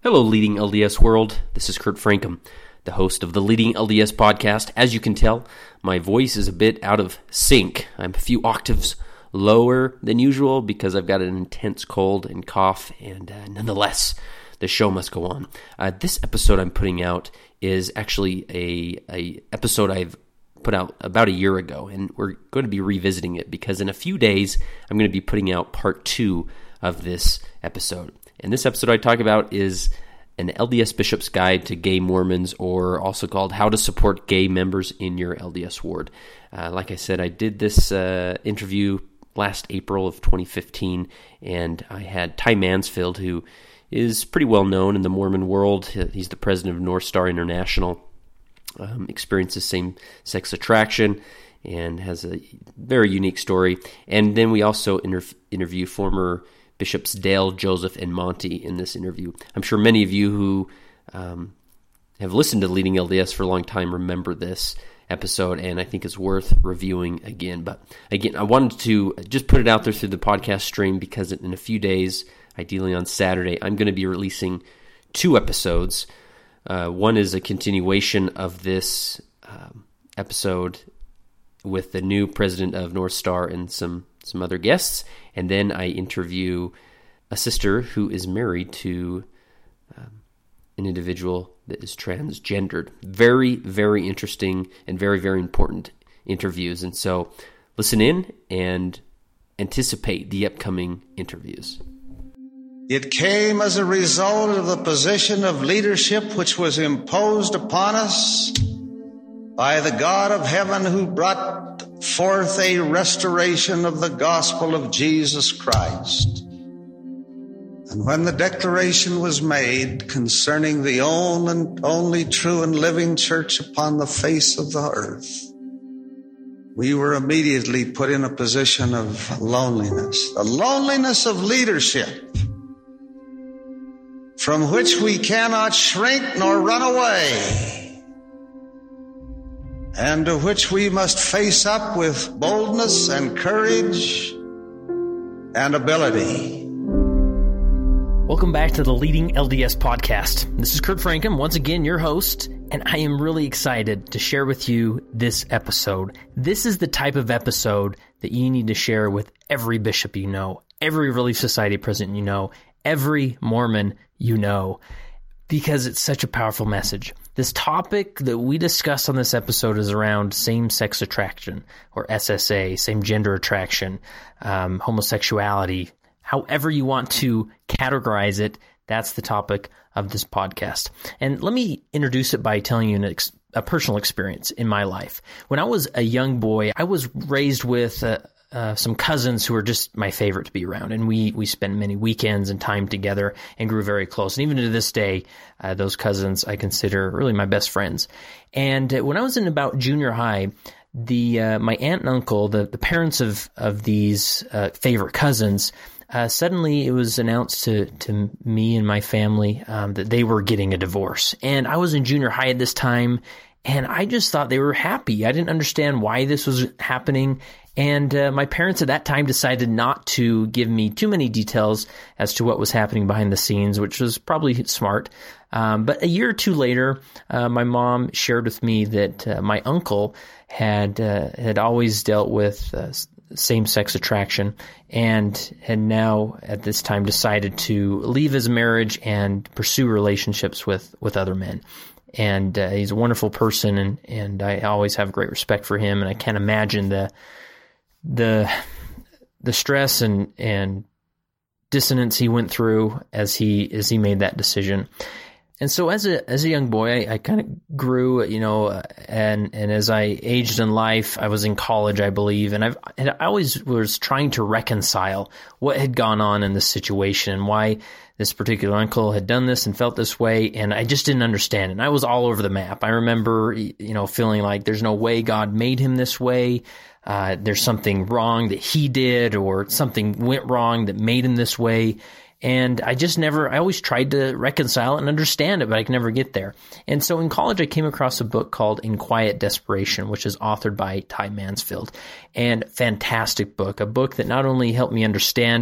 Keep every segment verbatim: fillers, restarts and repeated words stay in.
Hello, Leading L D S World. This is Kurt Frankum, the host of the Leading L D S podcast. As you can tell, my voice is a bit out of sync. I'm a few octaves lower than usual because I've got an intense cold and cough, and uh, nonetheless, the show must go on. Uh, this episode I'm putting out is actually a, a episode I've put out about a year ago, and we're going to be revisiting it because in a few days, I'm going to be putting out part two of this episode. And this episode I talk about is an L D S Bishop's Guide to Gay Mormons, or also called How to Support Gay Members in Your L D S Ward. Uh, like I said, I did this uh, interview last April of twenty fifteen, and I had Ty Mansfield, who is pretty well known in the Mormon world. He's the president of North Star International, um, experiences same-sex attraction, and has a very unique story. And then we also inter- interview former Bishops Dale, Joseph, and Monty in this interview. I'm sure many of you who um, have listened to Leading L D S for a long time remember this episode, and I think it's worth reviewing again. But again, I wanted to just put it out there through the podcast stream because in a few days, ideally on Saturday, I'm going to be releasing two episodes. Uh, one is a continuation of this um, episode with the new president of North Star and some some other guests, and then I interview a sister who is married to um, an individual that is transgendered. Very, very interesting and very, very important interviews, and so listen in and anticipate the upcoming interviews. It came as a result of the position of leadership which was imposed upon us by the God of heaven, who brought forth a restoration of the gospel of Jesus Christ. And when the declaration was made concerning the only and only true and living church upon the face of the earth, we were immediately put in a position of loneliness, the loneliness of leadership, from which we cannot shrink nor run away, and to which we must face up with boldness and courage and ability. Welcome back to the Leading L D S podcast. This is Kurt Frankum, once again your host, and I am really excited to share with you this episode. This is the type of episode that you need to share with every bishop you know, every Relief Society president you know, every Mormon you know, because it's such a powerful message. This topic that we discussed on this episode is around same-sex attraction, or S S A, same-gender attraction, um, homosexuality. However you want to categorize it, that's the topic of this podcast. And let me introduce it by telling you an ex- a personal experience in my life. When I was a young boy, I was raised with uh, uh, some cousins who were just my favorite to be around. And we, we spent many weekends and time together and grew very close. And even to this day, uh, those cousins I consider really my best friends. And uh, when I was in about junior high, the uh, my aunt and uncle, the, the parents of, of these uh, favorite cousins, Uh, suddenly it was announced to, to me and my family um, that they were getting a divorce. And I was in junior high at this time, and I just thought they were happy. I didn't understand why this was happening. And uh, my parents at that time decided not to give me too many details as to what was happening behind the scenes, which was probably smart. Um, but a year or two later, uh, my mom shared with me that uh, my uncle had uh, had always dealt with uh, same-sex attraction and had now at this time decided to leave his marriage and pursue relationships with, with other men. And uh, he's a wonderful person, and, and I always have great respect for him, and I can't imagine the the the stress and and dissonance he went through as he as he made that decision. And so as a as a young boy, I, I kind of grew, you know, uh, and and as I aged in life, I was in college, I believe, and I've and I always was trying to reconcile what had gone on in this situation and why this particular uncle had done this and felt this way, and I just didn't understand. And I was all over the map. I remember, you know, feeling like there's no way God made him this way. Uh, there's something wrong that he did, or something went wrong that made him this way. And I just never, I always tried to reconcile it and understand it, but I could never get there. And so in college, I came across a book called In Quiet Desperation, which is authored by Ty Mansfield. And fantastic book, a book that not only helped me understand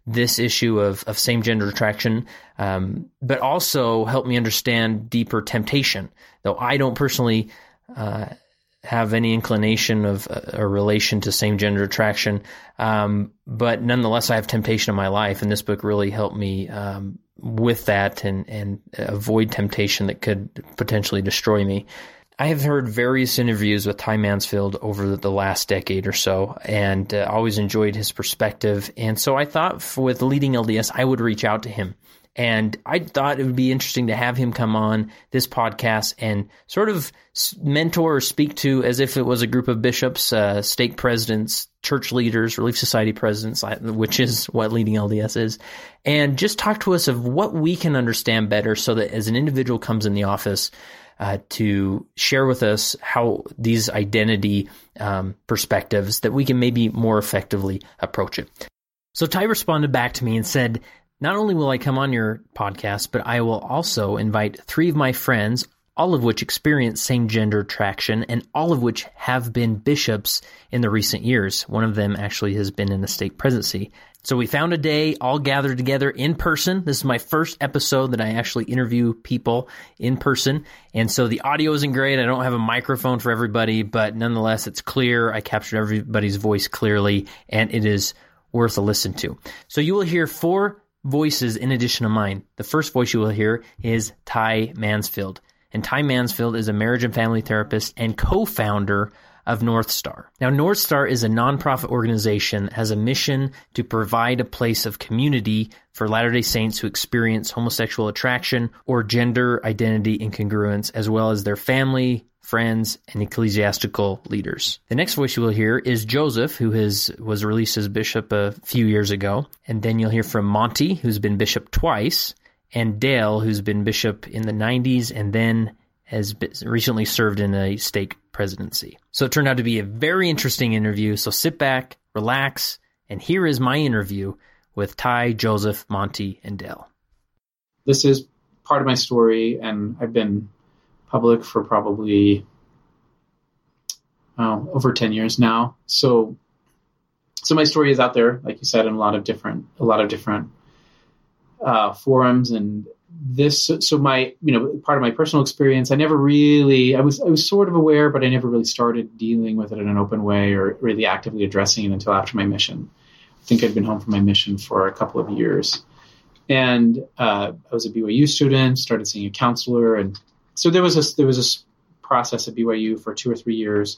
this issue of, of same-gender attraction, um, but also helped me understand deeper temptation. Though I don't personally uh, have any inclination of a, a relation to same-gender attraction, um, but nonetheless, I have temptation in my life, and this book really helped me um, with that and, and avoid temptation that could potentially destroy me. I have heard various interviews with Ty Mansfield over the last decade or so, and uh, always enjoyed his perspective. And so I thought for, with Leading L D S, I would reach out to him. And I thought it would be interesting to have him come on this podcast and sort of mentor or speak to, as if it was a group of bishops, uh, stake presidents, church leaders, Relief Society presidents, which is what Leading L D S is, and just talk to us of what we can understand better so that as an individual comes in the office, Uh, to share with us how these identity um, perspectives that we can maybe more effectively approach it. So Ty responded back to me and said, not only will I come on your podcast, but I will also invite three of my friends, all of which experience same-gender attraction and all of which have been bishops in the recent years. One of them actually has been in the stake presidency. So we found a day, all gathered together in person. This is my first episode that I actually interview people in person. And so the audio isn't great. I don't have a microphone for everybody, but nonetheless, it's clear. I captured everybody's voice clearly, and it is worth a listen to. So you will hear four voices in addition to mine. The first voice you will hear is Ty Mansfield. And Ty Mansfield is a marriage and family therapist and co-founder of North Star. Now, North Star is a nonprofit organization that has a mission to provide a place of community for Latter-day Saints who experience homosexual attraction or gender identity incongruence, as well as their family, friends, and ecclesiastical leaders. The next voice you will hear is Joseph, who has was released as bishop a few years ago. And then you'll hear from Monty, who's been bishop twice, and Dale, who's been bishop in the nineties and then has recently served in a stake presidency. So it turned out to be a very interesting interview. So sit back, relax, and here is my interview with Ty, Joseph, Monty, and Dale. This is part of my story, and I've been public for probably uh, over ten years now. So, so my story is out there, like you said, in a lot of different, a lot of different uh, forums. And this, so my, you know, part of my personal experience, I never really, I was, I was sort of aware, but I never really started dealing with it in an open way or really actively addressing it until after my mission. I think I'd been home from my mission for a couple of years. And uh, I was a B Y U student, started seeing a counselor, and so there was a there was a process at B Y U for two or three years.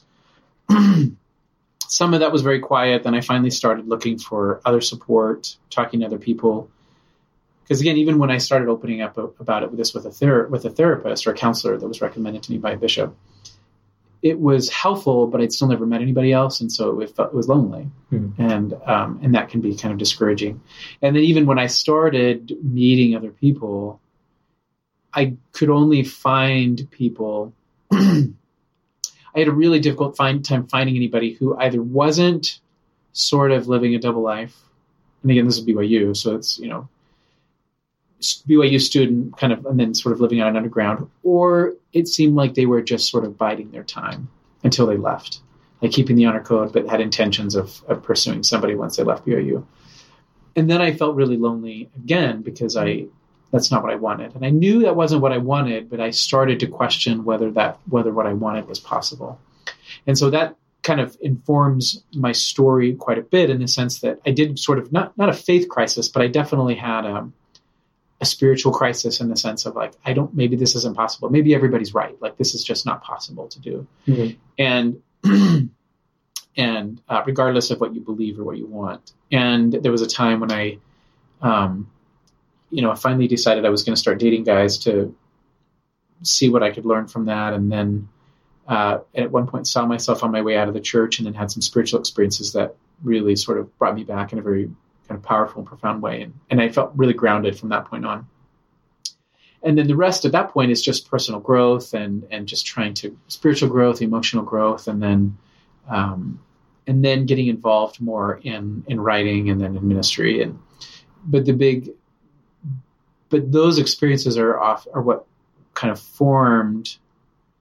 Some of that was very quiet. Then I finally started looking for other support, talking to other people. Because again, even when I started opening up about it with this with a ther- with a therapist or a counselor that was recommended to me by a bishop, it was helpful, but I'd still never met anybody else, and so it, felt, it was lonely, hmm. and um, and that can be kind of discouraging. And then even when I started meeting other people, I could only find people. I had a really difficult find, time finding anybody who either wasn't sort of living a double life, and again, this is B Y U, so it's, you know, B Y U student kind of, and then sort of living out an underground, or it seemed like they were just sort of biding their time until they left, like keeping the honor code, but had intentions of, of pursuing somebody once they left B Y U. And then I felt really lonely again because I, that's not what I wanted. And I knew that wasn't what I wanted, but I started to question whether that, whether what I wanted was possible. And so that kind of informs my story quite a bit in the sense that I did sort of not, not a faith crisis, but I definitely had a, a spiritual crisis in the sense of like, I don't, maybe this isn't possible. Maybe everybody's right. Like this is just not possible to do. Mm-hmm. And, and uh, regardless of what you believe or what you want. And there was a time when I, um, you know, I finally decided I was going to start dating guys to see what I could learn from that. And then uh, at one point saw myself on my way out of the church and then had some spiritual experiences that really sort of brought me back in a very kind of powerful and profound way. And, and I felt really grounded from that point on. And then the rest at that point is just personal growth and, and just trying to spiritual growth, emotional growth, and then, um, and then getting involved more in, in writing and then in ministry. And, but the big, but those experiences are off, are what kind of formed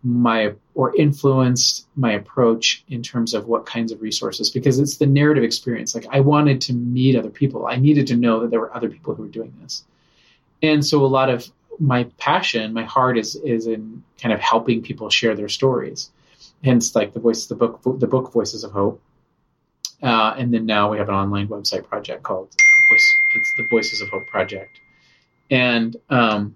my or influenced my approach in terms of what kinds of resources, because it's the narrative experience. Like I wanted to meet other people. I needed to know that there were other people who were doing this. And so a lot of my passion, my heart is is in kind of helping people share their stories. Hence like the voice, the book, the book Voices of Hope. Uh, and then now we have an online website project called Voice, it's the Voices of Hope Project. And um,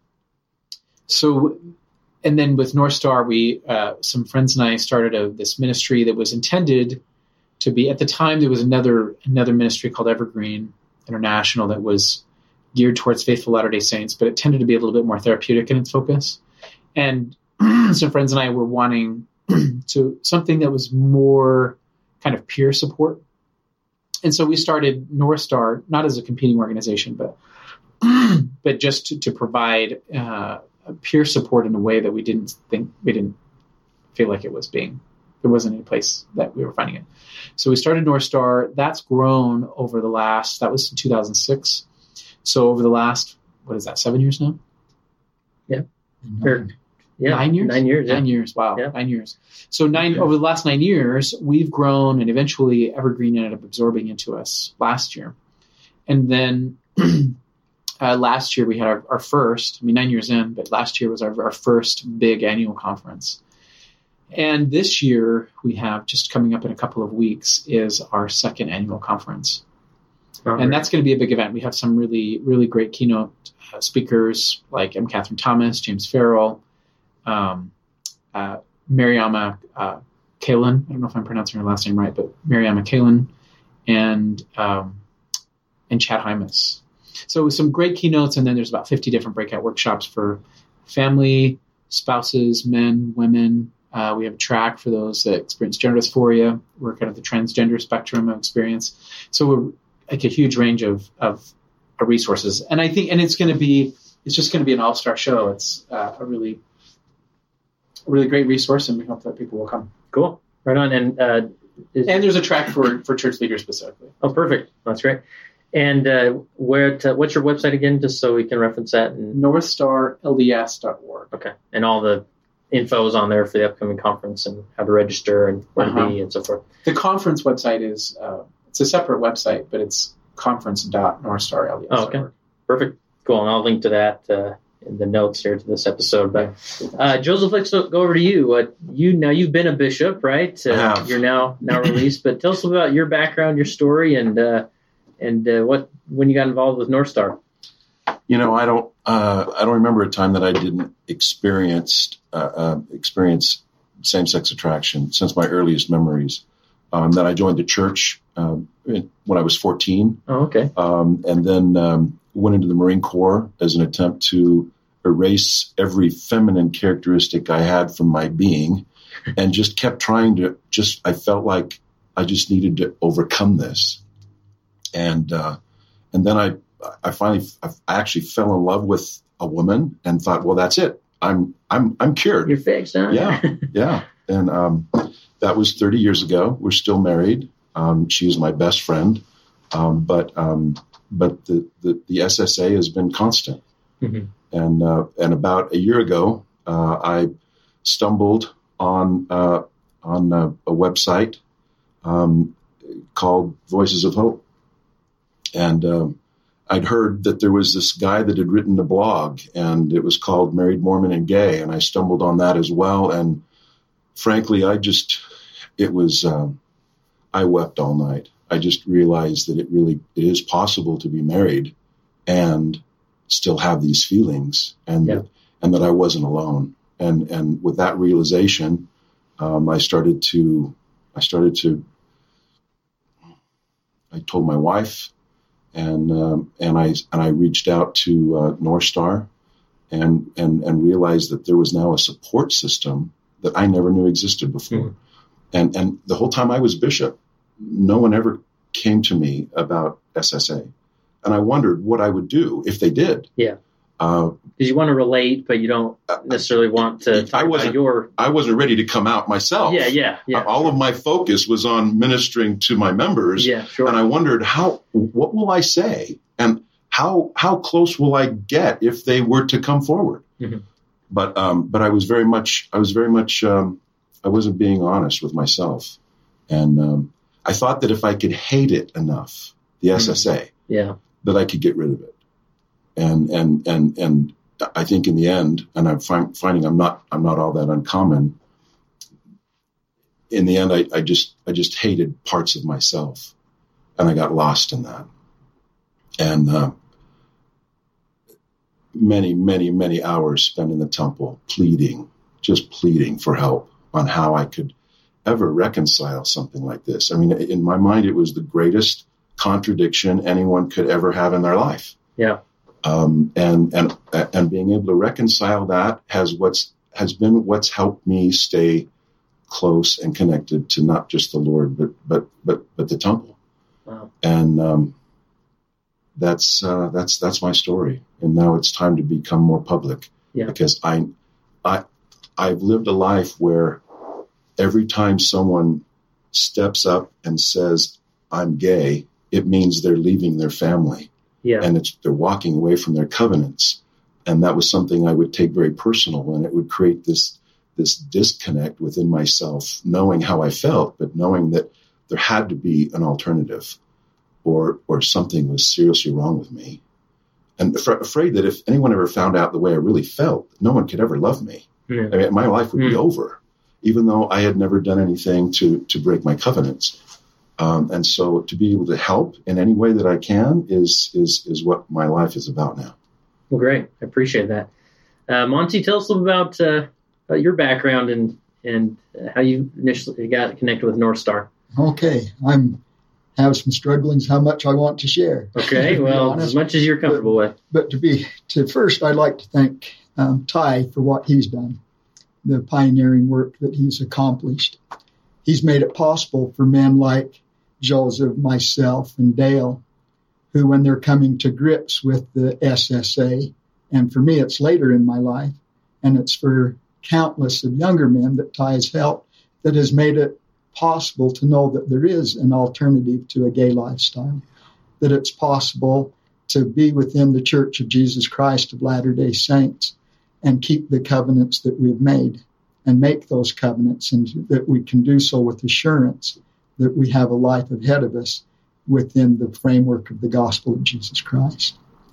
so And then with North Star, we uh, some friends and I started a, this ministry that was intended to be, at the time, there was another another ministry called Evergreen International that was geared towards faithful Latter-day Saints, but it tended to be a little bit more therapeutic in its focus. And some friends and I were wanting to something that was more kind of peer support. And so we started North Star, not as a competing organization, but but just to, to provide uh, peer support in a way that we didn't think, we didn't feel like it was being, there wasn't any place that we were finding it. So we started North Star. That's grown over the last, that was in two thousand six. So over the last, what is that, seven years now? Yeah. Or, yeah. Nine years? Nine years. Yeah. Nine years. Wow. Yeah. Nine years. So nine, over the last nine years, we've grown, and eventually Evergreen ended up absorbing into us last year. And then uh, last year we had our, our first, I mean, nine years in, but last year was our, our first big annual conference. And this year we have, just coming up in a couple of weeks, is our second annual conference. Oh, and right. That's going to be a big event. We have some really, really great keynote uh, speakers like M. Catherine Thomas, James Farrell, um, uh, Mariama uh, Kalin. I don't know if I'm pronouncing her last name right, but Mariama Kalin, and um, and Chad Hymas. So some great keynotes, and then there's about fifty different breakout workshops for family, spouses, men, women. Uh, we have a track for those that experience gender dysphoria. We're kind of the transgender spectrum of experience. So we're like a huge range of, of uh, resources. And I think, and it's going to be, it's just going to be an all-star show. It's uh, a really, a really great resource, and we hope that people will come. Cool. Right on. And, uh, is, and there's a track for, for church leaders specifically. Oh, perfect. That's great. And uh, where to, what's your website again, just so we can reference that? And... north star L D S dot org. Okay. And all the info is on there for the upcoming conference and how to register and where uh-huh. to be and so forth. The conference website is, uh, it's a separate website, but it's conference dot north star L D S dot org. Oh, okay. Perfect. Cool. And I'll link to that uh, in the notes here to this episode. But uh, Joseph, let's go over to you. Uh, you now you've been a bishop, right? Uh, you're now now released. But tell us about your background, your story, and uh, and uh, what when you got involved with North Star. You know, I don't. Uh, I don't remember a time that I didn't experience uh, uh, experience same-sex attraction since my earliest memories. Um, that I joined the church um, when I was fourteen. Oh, okay. Um, and then um, went into the Marine Corps as an attempt to erase every feminine characteristic I had from my being, and just kept trying to. Just I felt like I just needed to overcome this, and uh, and then I. I finally, I actually fell in love with a woman and thought, well, that's it. I'm, I'm, I'm cured. You're fixed, huh? Yeah, yeah. And um, that was thirty years ago. We're still married. Um, she is my best friend, um, but um, but the, the the S S A has been constant. Mm-hmm. And uh, and about a year ago, uh, I stumbled on uh, on a, a website um, called Voices of Hope, and um, I'd heard that there was this guy that had written a blog, and it was called Married, Mormon, and Gay, and I stumbled on that as well. And frankly, I just, it was, um, I wept all night. I just realized that it really, it is possible to be married and still have these feelings, and yeah. and that I wasn't alone. And and with that realization, um, I started to, I started to, I told my wife. And um, and I and I reached out to uh, North Star, and and and realized that there was now a support system that I never knew existed before. Mm-hmm. And and the whole time I was bishop, no one ever came to me about S S A, and I wondered what I would do if they did. Yeah, because uh, you want to relate, but you don't necessarily want to talk I wasn't, about your. I wasn't ready to come out myself. Yeah, yeah, yeah. All of my focus was on ministering to my members. Yeah, sure. And I wondered how, what will I say, and how how close will I get if they were to come forward? Mm-hmm. but um, but I was very much I was very much um, I wasn't being honest with myself, and um, I thought that if I could hate it enough, the S S A, yeah, that I could get rid of it, and and and and I think in the end, and I'm find, finding I'm not I'm not all that uncommon. In the end, I, I just I just hated parts of myself, and I got lost in that, and. Uh, many, many, many hours spent in the temple pleading, just pleading for help on how I could ever reconcile something like this. I mean, in my mind, it was the greatest contradiction anyone could ever have in their life. Yeah. Um, and, and, and being able to reconcile that has what's, has been what's helped me stay close and connected to not just the Lord, but, but, but, but the temple. Wow. And, um, That's uh, that's that's my story, and now it's time to become more public. Yeah. Because I, I, I've lived a life where every time someone steps up and says I'm gay, it means they're leaving their family, yeah, and it's they're walking away from their covenants, and that was something I would take very personal, and it would create this this disconnect within myself, knowing how I felt, but knowing that there had to be an alternative. Or, or something was seriously wrong with me, and af- afraid that if anyone ever found out the way I really felt, no one could ever love me. Yeah. I mean, my life would mm. be over, even though I had never done anything to to break my covenants. Um, and so, to be able to help in any way that I can is is is what my life is about now. Well, great. I appreciate that. Uh, Monty, tell us a little about, uh, about your background and and how you initially got connected with North Star. Okay, I'm. Have some strugglings how much I want to share. Okay, well, as much as you're comfortable but, with. But to be to first, I'd like to thank um, Ty for what he's done, the pioneering work that he's accomplished. He's made it possible for men like Joseph, myself, and Dale, who, when they're coming to grips with the S S A, and for me, it's later in my life, and it's for countless of younger men that Ty has helped, that has made it possible to know that there is an alternative to a gay lifestyle, that it's possible to be within the Church of Jesus Christ of Latter-day Saints and keep the covenants that we've made and make those covenants, and that we can do so with assurance that we have a life ahead of us within the framework of the gospel of Jesus Christ.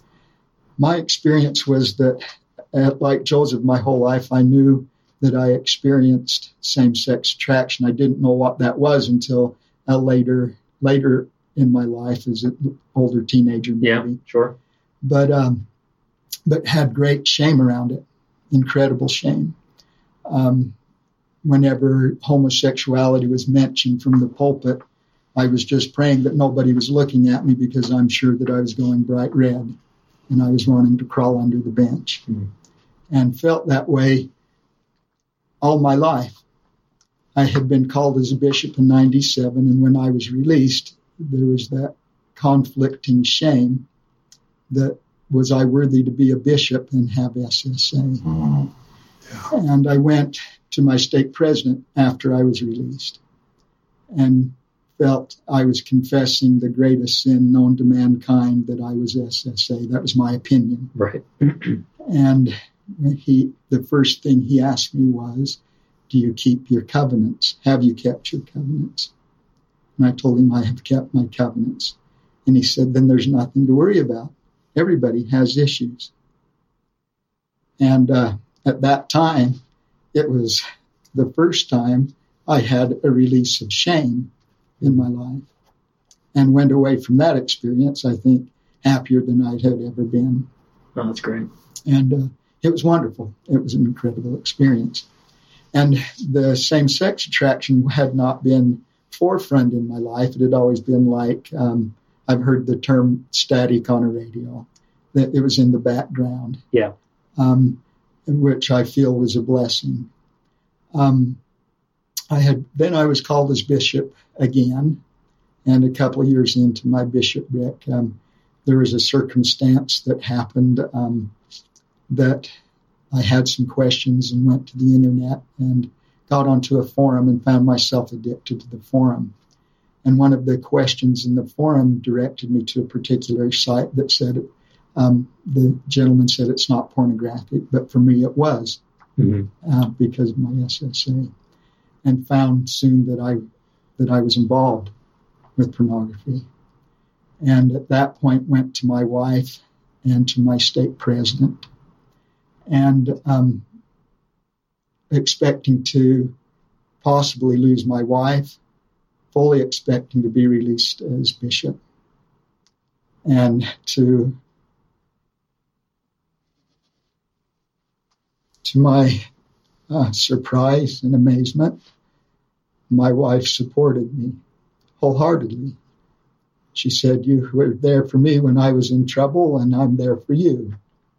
My experience was that, like Joseph, my whole life, I knew that I experienced same-sex attraction. I didn't know what that was until uh, later later in my life as an older teenager, maybe. Yeah, sure. But, um, but had great shame around it, incredible shame. Um, whenever homosexuality was mentioned from the pulpit, I was just praying that nobody was looking at me, because I'm sure that I was going bright red and I was wanting to crawl under the bench. Mm. And felt that way all my life. I had been called as a bishop in ninety-seven, and when I was released, there was that conflicting shame that was I worthy to be a bishop and have S S A. Mm-hmm. Yeah. And I went to my stake president after I was released and felt I was confessing the greatest sin known to mankind, that I was S S A. That was my opinion. Right. And he, the first thing he asked me was, do you keep your covenants? Have you kept your covenants? And I told him I have kept my covenants. And he said, then there's nothing to worry about. Everybody has issues. And uh, at that time, it was the first time I had a release of shame in my life, and went away from that experience, I think, happier than I had ever been. Oh, that's great. And uh, it was wonderful. It was an incredible experience. And the same-sex attraction had not been forefront in my life. It had always been like, um, I've heard the term static on a radio, that it was in the background. Yeah. Um, which I feel was a blessing. Um, I had, then I was called as bishop again, and a couple of years into my bishopric, um, there was a circumstance that happened um, that I had some questions and went to the internet and got onto a forum and found myself addicted to the forum. And one of the questions in the forum directed me to a particular site that said, um, the gentleman said it's not pornographic, but for me it was. mm-hmm. uh, because of my S S A, and found soon that I that I was involved with pornography. And at that point went to my wife and to my stake president, and um, expecting to possibly lose my wife, fully expecting to be released as bishop. And to to my uh, surprise and amazement, my wife supported me wholeheartedly. She said, "You were there for me when I was in trouble, and I'm there for you."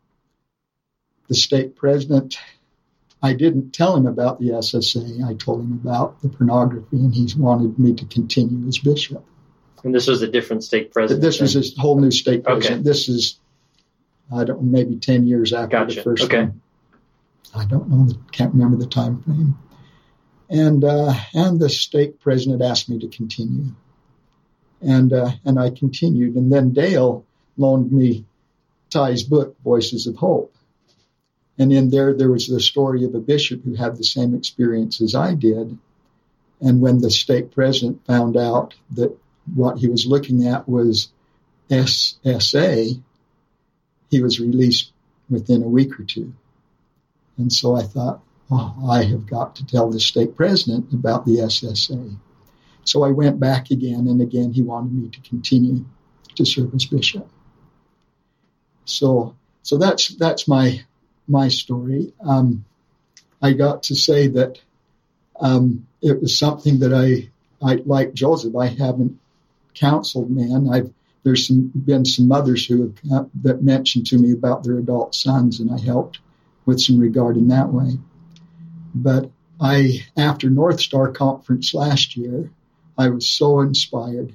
The stake president, I didn't tell him about the S S A. I told him about the pornography, and he wanted me to continue as bishop. And this was a different stake president? This was a whole new stake president. Okay. This is, I don't know, maybe ten years after Gotcha. the first Okay. one. I don't know, can't remember the time frame. And uh, and the stake president asked me to continue. And uh, and I continued. And then Dale loaned me Ty's book, Voices of Hope. And in there, there was the story of a bishop who had the same experience as I did. And when the stake president found out that what he was looking at was S S A, he was released within a week or two. And so I thought, oh, I have got to tell the stake president about the S S A. So I went back again, and again he wanted me to continue to serve as bishop. So, so that's that's my my story. Um, I got to say that um, it was something that I, I like Joseph. I haven't counseled men. I've there's some been some mothers who have uh, that mentioned to me about their adult sons, and I helped with some regard in that way. But I, after North Star Conference last year, I was so inspired.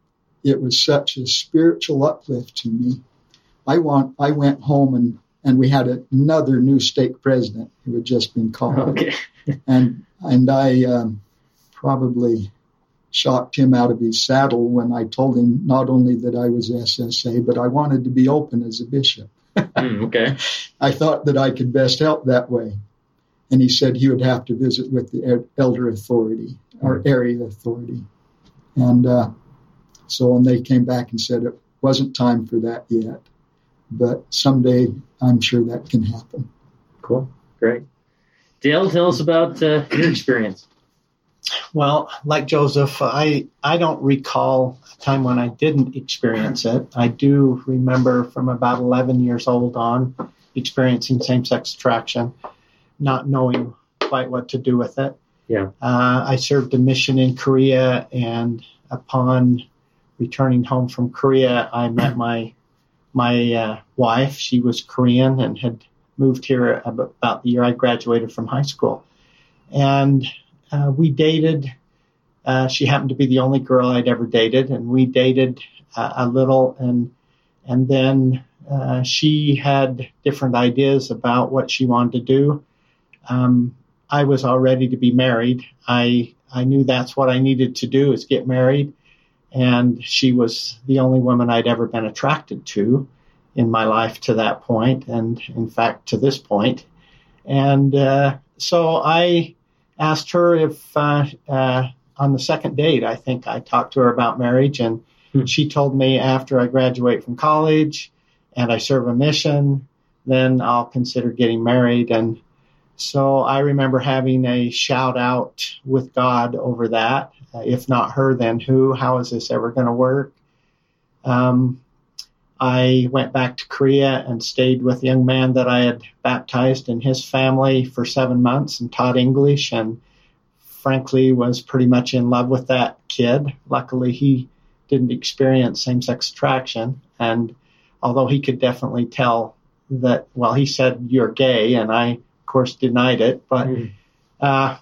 It was such a spiritual uplift to me. I want. I went home and, and we had a, another new stake president who had just been called. Okay. and and I um, probably shocked him out of his saddle when I told him not only that I was S S A, but I wanted to be open as a bishop. mm, okay. I thought that I could best help that way. And he said he would have to visit with the elder authority or area authority. And uh, so when they came back and said it wasn't time for that yet, but someday I'm sure that can happen. Cool. Great. Dale, tell us about uh, your experience. Well, like Joseph, I, I don't recall a time when I didn't experience it. I do remember from about eleven years old on experiencing same-sex attraction, not knowing quite what to do with it. Yeah. Uh, I served a mission in Korea, and upon returning home from Korea, I met my my uh, wife. She was Korean and had moved here about the year I graduated from high school. And uh, we dated. Uh, she happened to be the only girl I'd ever dated, and we dated uh, a little, and and then uh, she had different ideas about what she wanted to do. Um, I was all ready to be married. I I knew that's what I needed to do, is get married. And she was the only woman I'd ever been attracted to in my life to that point, and in fact to this point. And uh, so I asked her if uh, uh, on the second date, I think I talked to her about marriage, and hmm. she told me after I graduate from college and I serve a mission, then I'll consider getting married. And so I remember having a shout out with God over that. Uh, if not her, then who? How is this ever going to work? Um, I went back to Korea and stayed with a young man that I had baptized in his family for seven months and taught English, and frankly was pretty much in love with that kid. Luckily, he didn't experience same-sex attraction, and although he could definitely tell that, well, he said, "You're gay," and I, of course, denied it, but mm. uh,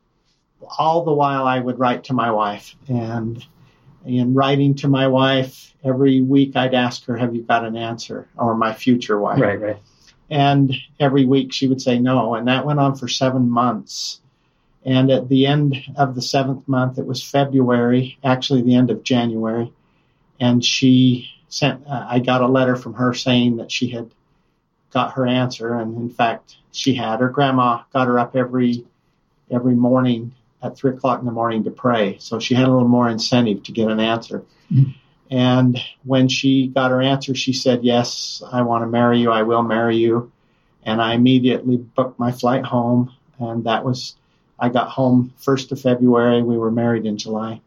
all the while I would write to my wife, and in writing to my wife, every week I'd ask her, "Have you got an answer?" Or my future wife. Right, right. And every week she would say no, and that went on for seven months. And at the end of the seventh month, it was February, actually the end of January, and she sent, uh, I got a letter from her saying that she had got her answer. And in fact, she had her grandma got her up every every morning at three o'clock in the morning to pray. So she had a little more incentive to get an answer. Mm-hmm. And when she got her answer, she said, yes, I want to marry you. I will marry you. And I immediately booked my flight home. And that was, I got home first of February. We were married in July.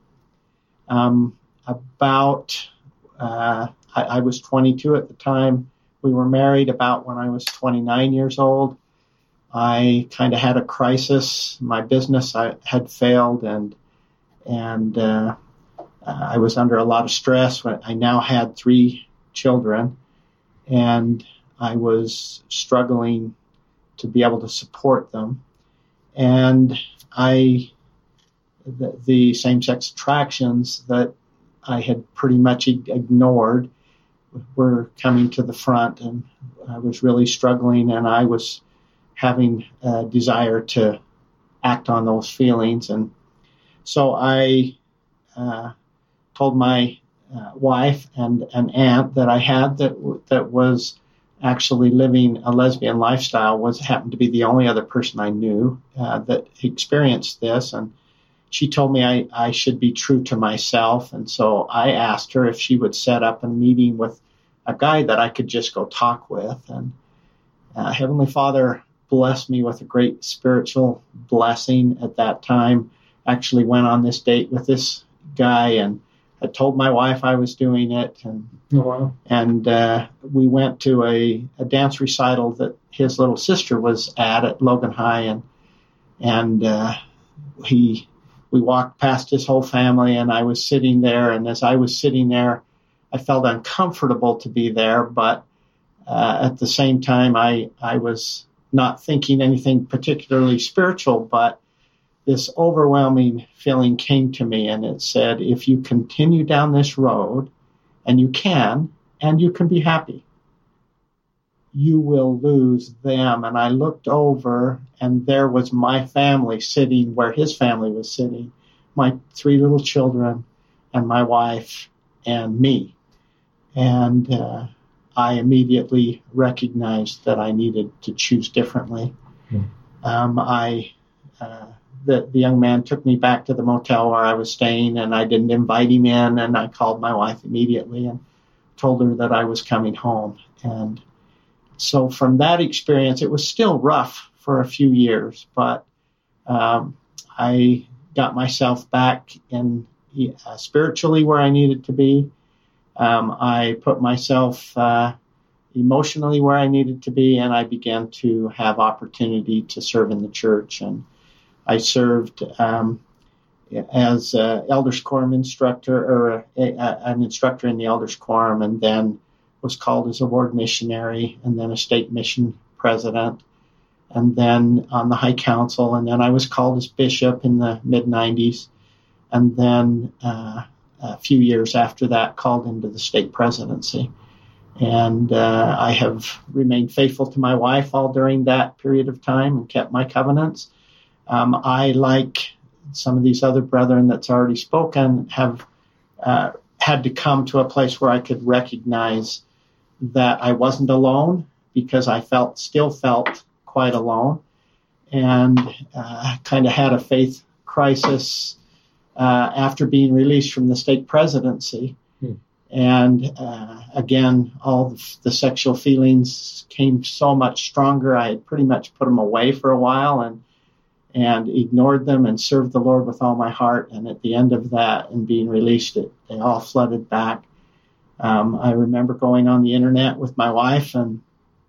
Um, about, uh, I, I was twenty-two at the time. We were married about when I was twenty-nine years old. I kind of had a crisis. My business I, had failed, and and uh, I was under a lot of stress. When I now had three children, and I was struggling to be able to support them. And I, the, the same-sex attractions that I had pretty much ignored were coming to the front, and I was really struggling, and I was having a desire to act on those feelings. And so I uh, told my uh, wife and an aunt that I had that that was actually living a lesbian lifestyle, was happened to be the only other person I knew uh, that experienced this. And she told me I, I should be true to myself. And so I asked her if she would set up a meeting with a guy that I could just go talk with. And uh, Heavenly Father blessed me with a great spiritual blessing at that time. Actually went on this date with this guy, and I told my wife I was doing it. And oh, wow. and uh, we went to a, a dance recital that his little sister was at at Logan High, and and uh, he we walked past his whole family, and I was sitting there. And as I was sitting there, I felt uncomfortable to be there, but uh, at the same time, I I was not thinking anything particularly spiritual, but this overwhelming feeling came to me, and it said, if you continue down this road, and you can, and you can be happy, you will lose them. And I looked over, and there was my family sitting where his family was sitting, my three little children, and my wife, and me. And uh, I immediately recognized that I needed to choose differently. Mm. Um, I, uh, the, the young man took me back to the motel where I was staying, and I didn't invite him in, and I called my wife immediately and told her that I was coming home. And so from that experience, it was still rough for a few years, but um, I got myself back in uh, spiritually where I needed to be. Um, I put myself uh, emotionally where I needed to be, and I began to have opportunity to serve in the church. And I served um, as an elders quorum instructor, or a, a, an instructor in the elders quorum, and then was called as a ward missionary, and then a state mission president, and then on the high council, and then I was called as bishop in the mid nineties, and then uh, a few years after that, called into the state presidency. And uh, I have remained faithful to my wife all during that period of time and kept my covenants. Um, I, like some of these other brethren that's already spoken, have uh, had to come to a place where I could recognize that I wasn't alone, because I felt, still felt quite alone, and uh, kind of had a faith crisis Uh, after being released from the state presidency. Hmm. And uh, again, all the, the sexual feelings came so much stronger. I had pretty much put them away for a while and and ignored them and served the Lord with all my heart. And at the end of that and being released, it, they all flooded back. Um, I remember going on the internet with my wife, and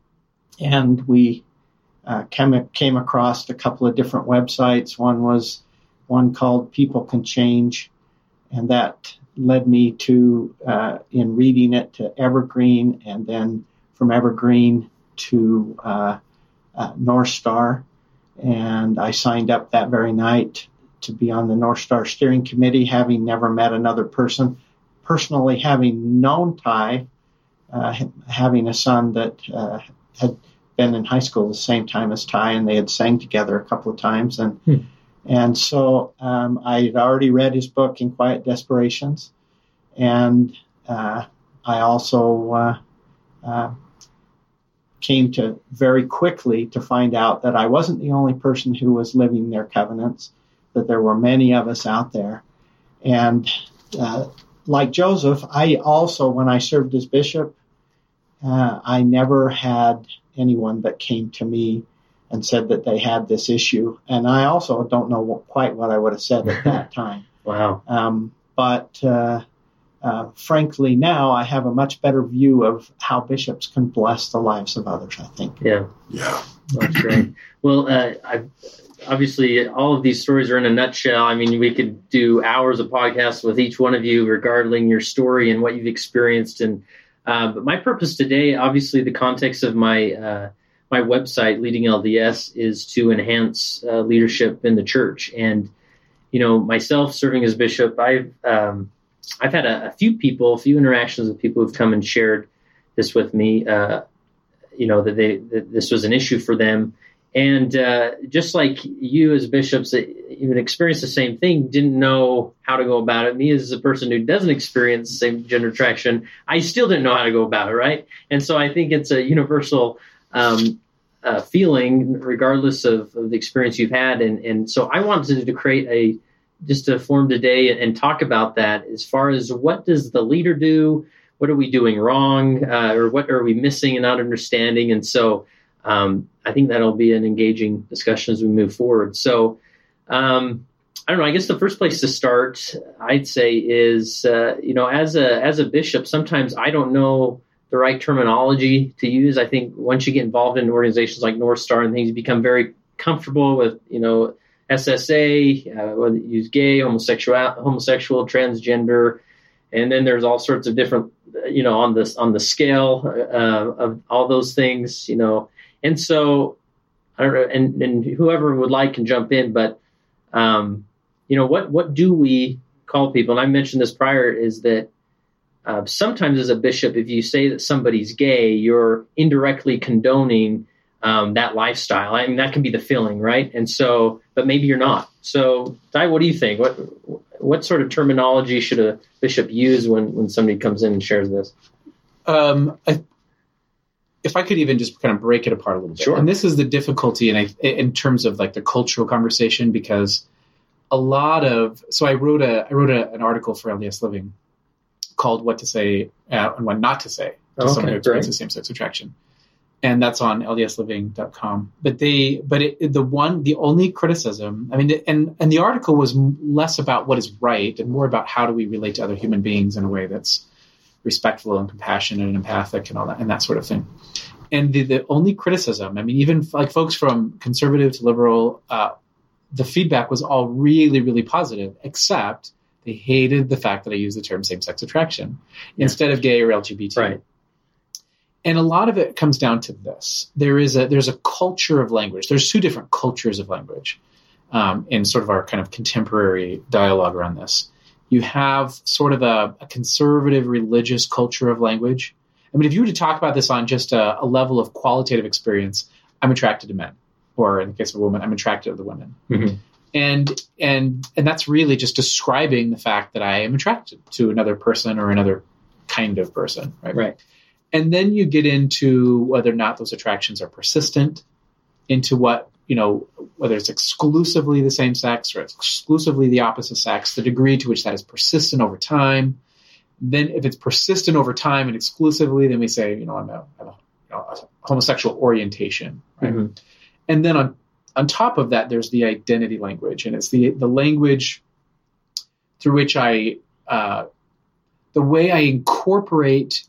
and we uh, came, came across a couple of different websites. One was one called People Can Change, and that led me to, uh, in reading it, to Evergreen, and then from Evergreen to uh, uh, North Star. And I signed up that very night to be on the North Star steering committee, having never met another person. Personally, having known Ty, uh, having a son that uh, had been in high school the same time as Ty, and they had sang together a couple of times. And hmm. And so um, I had already read his book, In Quiet Desperations, and uh, I also uh, uh, came to very quickly to find out that I wasn't the only person who was living their covenants, that there were many of us out there. And uh, like Joseph, I also, when I served as bishop, uh, I never had anyone that came to me and said that they had this issue. And I also don't know what, quite what I would have said at that time. Wow. Um, but uh, uh, frankly, now I have a much better view of how bishops can bless the lives of others, I think. Yeah. Yeah. That's great. Well, uh, I, obviously, all of these stories are in a nutshell. I mean, we could do hours of podcasts with each one of you regarding your story and what you've experienced. And uh, but my purpose today, obviously, the context of my uh, my website, Leading L D S, is to enhance uh, leadership in the church. And you know, myself serving as bishop, I've um, I've had a, a few people, a few interactions with people who've come and shared this with me. Uh, you know, that they that this was an issue for them. And uh, just like you as bishops, even experienced the same thing, didn't know how to go about it. Me as a person who doesn't experience same gender attraction, I still didn't know how to go about it, right? And so I think it's a universal um, uh, feeling, regardless of, of the experience you've had. And, and so I wanted to create a just a forum today and, and talk about that as far as what does the leader do? What are we doing wrong? Uh, or what are we missing and not understanding? And so Um, I think that'll be an engaging discussion as we move forward. So, um, I don't know. I guess the first place to start, I'd say, is uh, you know, as a as a bishop, sometimes I don't know the right terminology to use. I think once you get involved in organizations like North Star and things, you become very comfortable with, you know, S S A, uh, whether you use gay, homosexual, homosexual, transgender, and then there's all sorts of different, you know, on this on the scale uh, of all those things, you know. And so, I don't know, and, and whoever would like can jump in, but, um, you know, what, what do we call people? And I mentioned this prior, is that uh, sometimes as a bishop, if you say that somebody's gay, you're indirectly condoning um, that lifestyle. I mean, that can be the feeling, right? And so, but maybe you're not. So, Ty, what do you think? What what sort of terminology should a bishop use when, when somebody comes in and shares this? Um, I If I could even just kind of break it apart a little bit. Sure. And this is the difficulty in, a, in terms of like the cultural conversation, because a lot of, so I wrote a, I wrote a, an article for L D S Living called What to Say uh, and What Not to Say to okay, someone who experiences same-sex attraction. And that's on L D S living dot com. But they, but it, the one, the only criticism, I mean, and, and the article was less about what is right and more about how do we relate to other human beings in a way that's respectful and compassionate and empathic and all that and that sort of thing. And the, the only criticism, I mean, even like folks from conservative to liberal, uh, the feedback was all really, really positive, except they hated the fact that I used the term same-sex attraction yeah. instead of gay or L G B T. Right. And a lot of it comes down to this. There is a, there's a culture of language. There's two different cultures of language um, in sort of our kind of contemporary dialogue around this. You have sort of a, a conservative religious culture of language. I mean, if you were to talk about this on just a, a level of qualitative experience, I'm attracted to men, or in the case of a woman, I'm attracted to the women. Mm-hmm. And, and, and that's really just describing the fact that I am attracted to another person or another kind of person. Right. Right. And then you get into whether or not those attractions are persistent, into what, you know, whether it's exclusively the same sex or it's exclusively the opposite sex, the degree to which that is persistent over time. Then if it's persistent over time and exclusively, then we say, you know, I'm a, I'm a, you know, a homosexual orientation. Right? Mm-hmm. And then on, on top of that, there's the identity language. And it's the, the language through which I, uh, the way I incorporate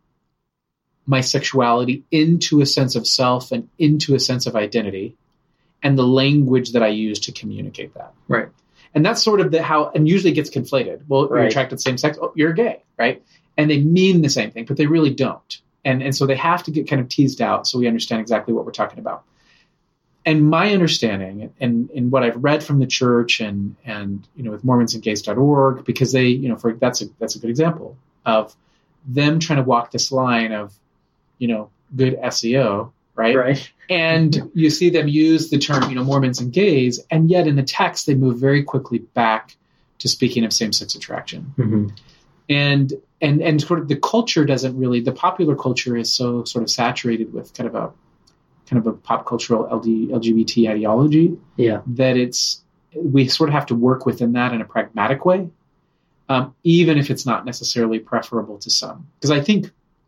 my sexuality into a sense of self and into a sense of identity, and the language that I use to communicate that. Right. And that's sort of the how, and usually gets conflated. Well, right. You're attracted to same sex. Oh, you're gay, right? And they mean the same thing, but they really don't. And and so they have to get kind of teased out so we understand exactly what we're talking about. And my understanding, and, and what I've read from the church, and and you know with Mormons and Gays dot org, because they, you know, for that's a that's a good example of them trying to walk this line of, you know, good S E O, right? Right. And you see them use the term, you know, Mormons and gays, and yet in the text they move very quickly back to speaking of same-sex attraction. Mm-hmm. And and and sort of the culture doesn't really, the popular culture is so sort of saturated with kind of a kind of a pop cultural L D, L G B T ideology Yeah. that it's, we sort of have to work within that in a pragmatic way, um, even if it's not necessarily preferable to some. Because I think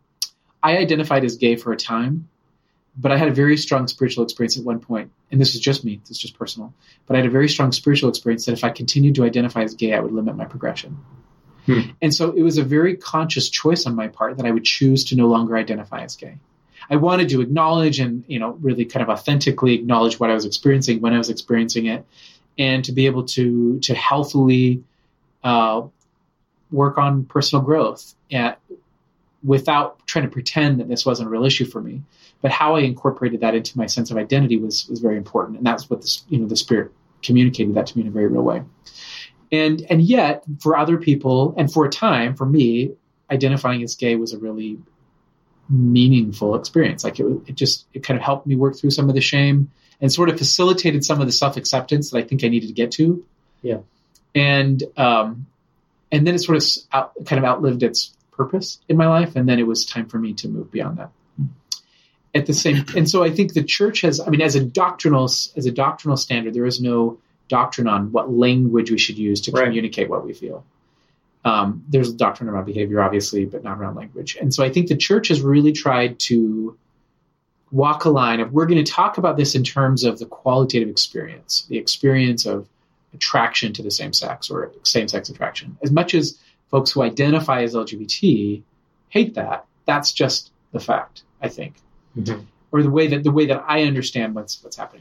I identified as gay for a time, but I had a very strong spiritual experience at one point, and this is just me, this is just personal, but I had a very strong spiritual experience that if I continued to identify as gay, I would limit my progression. Hmm. And so it was a very conscious choice on my part that I would choose to no longer identify as gay. I wanted to acknowledge and, you know, really kind of authentically acknowledge what I was experiencing when I was experiencing it, and to be able to to healthily uh, work on personal growth at, without trying to pretend that this wasn't a real issue for me. But how I incorporated that into my sense of identity was was very important, and that's what the you know the Spirit communicated that to me in a very real way. And and yet, for other people, and for a time, for me, identifying as gay was a really meaningful experience. Like it, it just it kind of helped me work through some of the shame and sort of facilitated some of the self-acceptance that I think I needed to get to. Yeah. And um, and then it sort of out, kind of outlived its purpose in my life, and then it was time for me to move beyond that. At the same, and so I think the church has, I mean, as a doctrinal as a doctrinal standard, there is no doctrine on what language we should use to Right. communicate what we feel. Um, there's a doctrine around behavior, obviously, but not around language. And so I think the church has really tried to walk a line of, we're going to talk about this in terms of the qualitative experience, the experience of attraction to the same sex or same-sex attraction. As much as folks who identify as L G B T hate that, that's just the fact, I think. Mm-hmm. Or the way that the way that I understand what's what's happening.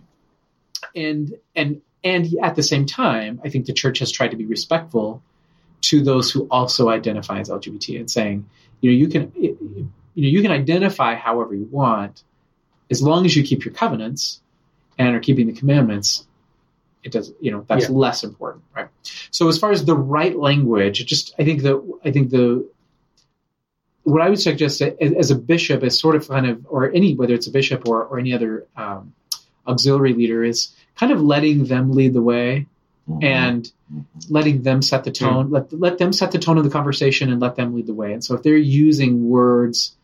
And and and at the same time, I think the church has tried to be respectful to those who also identify as L G B T, and saying, you know, you can you know you can identify however you want, as long as you keep your covenants and are keeping the commandments. It does, you know, that's yeah. less important, right? So as far as the right language, just I think the I think the what I would suggest as a bishop is sort of kind of, or any, whether it's a bishop or, or any other um, auxiliary leader, is kind of letting them lead the way mm-hmm. and letting them set the tone. Mm-hmm. Let let them set the tone of the conversation and let them lead the way. And so if they're using words,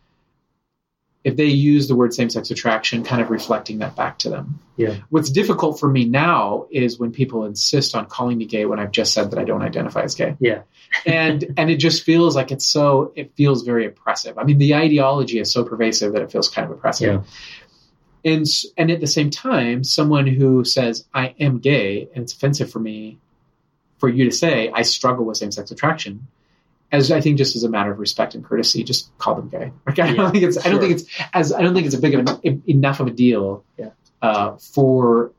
if they use the word same-sex attraction, kind of reflecting that back to them. Yeah. What's difficult for me now is when people insist on calling me gay when I've just said that I don't identify as gay. Yeah. and and it just feels like it's so, it feels very oppressive. I mean, the ideology is so pervasive that it feels kind of oppressive. Yeah. And and at the same time, someone who says, I am gay, and it's offensive for me, for you to say, I struggle with same-sex attraction, as I think just as a matter of respect and courtesy, just call them gay. Like, I don't yeah, think it's, sure. I don't think it's as, I don't think it's a big of an, enough of a deal yeah. uh, for,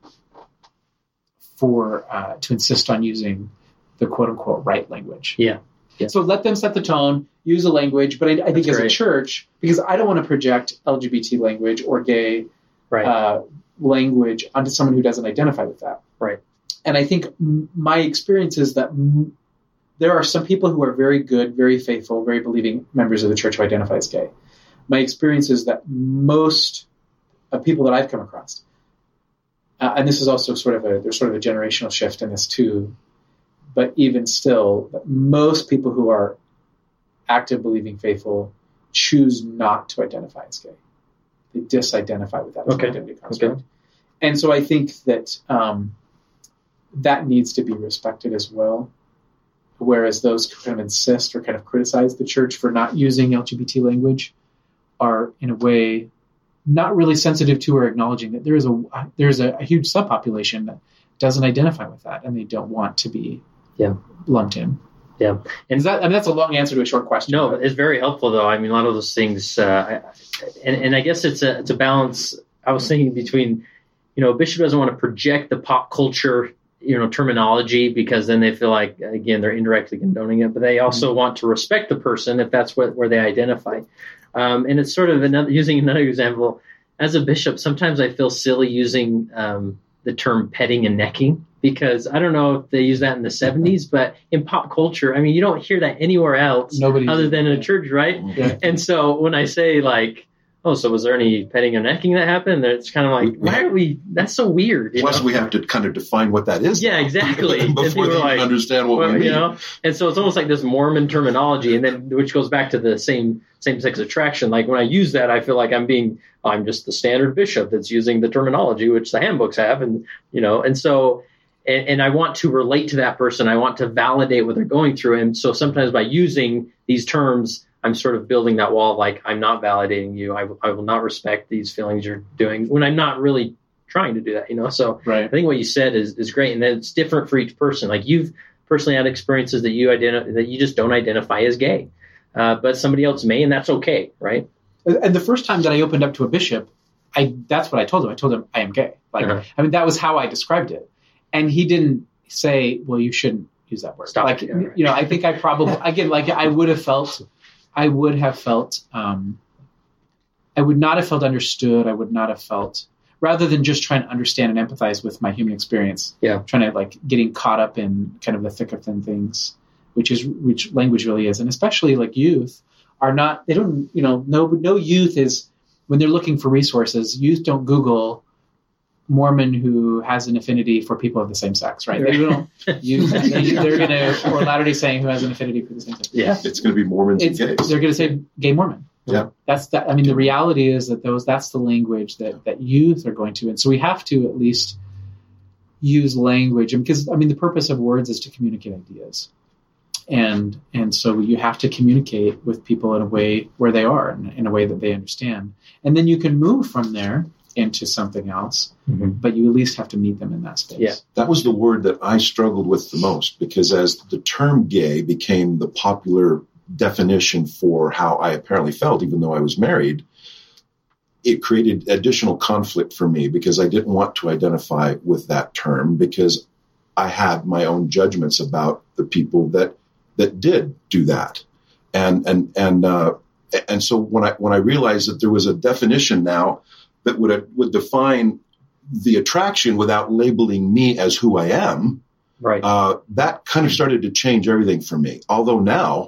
for, uh, to insist on using the quote unquote right language. Yeah. yeah. So let them set the tone, use the language, but I, I think That's as great. a church, because I don't want to project L G B T language or gay right. uh, language onto someone who doesn't identify with that. Right. And I think m- my experience is that m- there are some people who are very good, very faithful, very believing members of the church who identify as gay. My experience is that most of people that I've come across, uh, and this is also sort of a, there's sort of a generational shift in this too, but even still, most people who are active, believing, faithful choose not to identify as gay. They disidentify with that okay. identity construct. Okay. And so I think that um, that needs to be respected as well. Whereas those who kind of insist or kind of criticize the church for not using L G B T language are, in a way, not really sensitive to or acknowledging that there is a there's a, a huge subpopulation that doesn't identify with that, and they don't want to be yeah. lumped in. Yeah, and is that, I mean, that's a long answer to a short question. No, but it's very helpful, though. I mean, a lot of those things, uh, and, and I guess it's a it's a balance. I was thinking between, you know, a bishop doesn't want to project the pop culture, you know, terminology, because then they feel like, again, they're indirectly condoning it, but they also mm-hmm. want to respect the person if that's what, where they identify. Um, and it's sort of another, using another example, as a bishop, sometimes I feel silly using um, the term petting and necking, because I don't know if they use that in the seventies, but in pop culture, I mean, you don't hear that anywhere else Nobody other than in a church, right? Yeah. And so when I say, like, oh, so was there any petting and necking that happened? It's kind of like, We- we why have- are we, that's so weird. You Plus, know? we have to kind of define what that is. Yeah, now exactly. And before people they are even like, understand what well, we mean. you know, and so it's almost like this Mormon terminology, and then which goes back to the same same-sex attraction. Like when I use that, I feel like I'm being, I'm just the standard bishop that's using the terminology which the handbooks have, and you know, and so, and, and I want to relate to that person. I want to validate what they're going through, and so sometimes by using these terms, I'm sort of building that wall. Like I'm not validating you. I, I will not respect these feelings you're doing when I'm not really trying to do that. You know, so Right. I think what you said is is great, and that it's different for each person. Like you've personally had experiences that you identi- that you just don't identify as gay, uh, but somebody else may, and that's okay, right? And the first time that I opened up to a bishop, I that's what I told him. I told him I am gay. Like, Uh-huh. I mean, that was how I described it. And he didn't say, well, you shouldn't use that word. Stop like, it, yeah, right. you know, I think I probably, again, like I would have felt, I would have felt, um, I would not have felt understood. I would not have felt, rather than just trying to understand and empathize with my human experience. Yeah. Trying to like getting caught up in kind of the thick of thin things, which is, which language really is. And especially like youth are not, they don't, you know, no, no youth is, when they're looking for resources, youth don't Google Mormon who has an affinity for people of the same sex, right? They don't use, they, they're going to, or Latter-day Saint who has an affinity for the same sex. Yeah. It's going to be Mormons It's, and gays. they're going to say gay Mormon. Yeah. That's that. I mean, the reality is that those, that's the language that, that youth are going to. And so we have to at least use language, and because, I mean, the purpose of words is to communicate ideas. And, and so you have to communicate with people in a way where they are, in, in a way that they understand. And then you can move from there into something else, Mm-hmm. but you at least have to meet them in that space. Yeah. That was the word that I struggled with the most, because as the term gay became the popular definition for how I apparently felt, even though I was married, it created additional conflict for me because I didn't want to identify with that term, because I had my own judgments about the people that that did do that. And and and uh, and so when I when I realized that there was a definition now that would would define the attraction without labeling me as who I am, Right. uh, that kind of started to change everything for me. Although now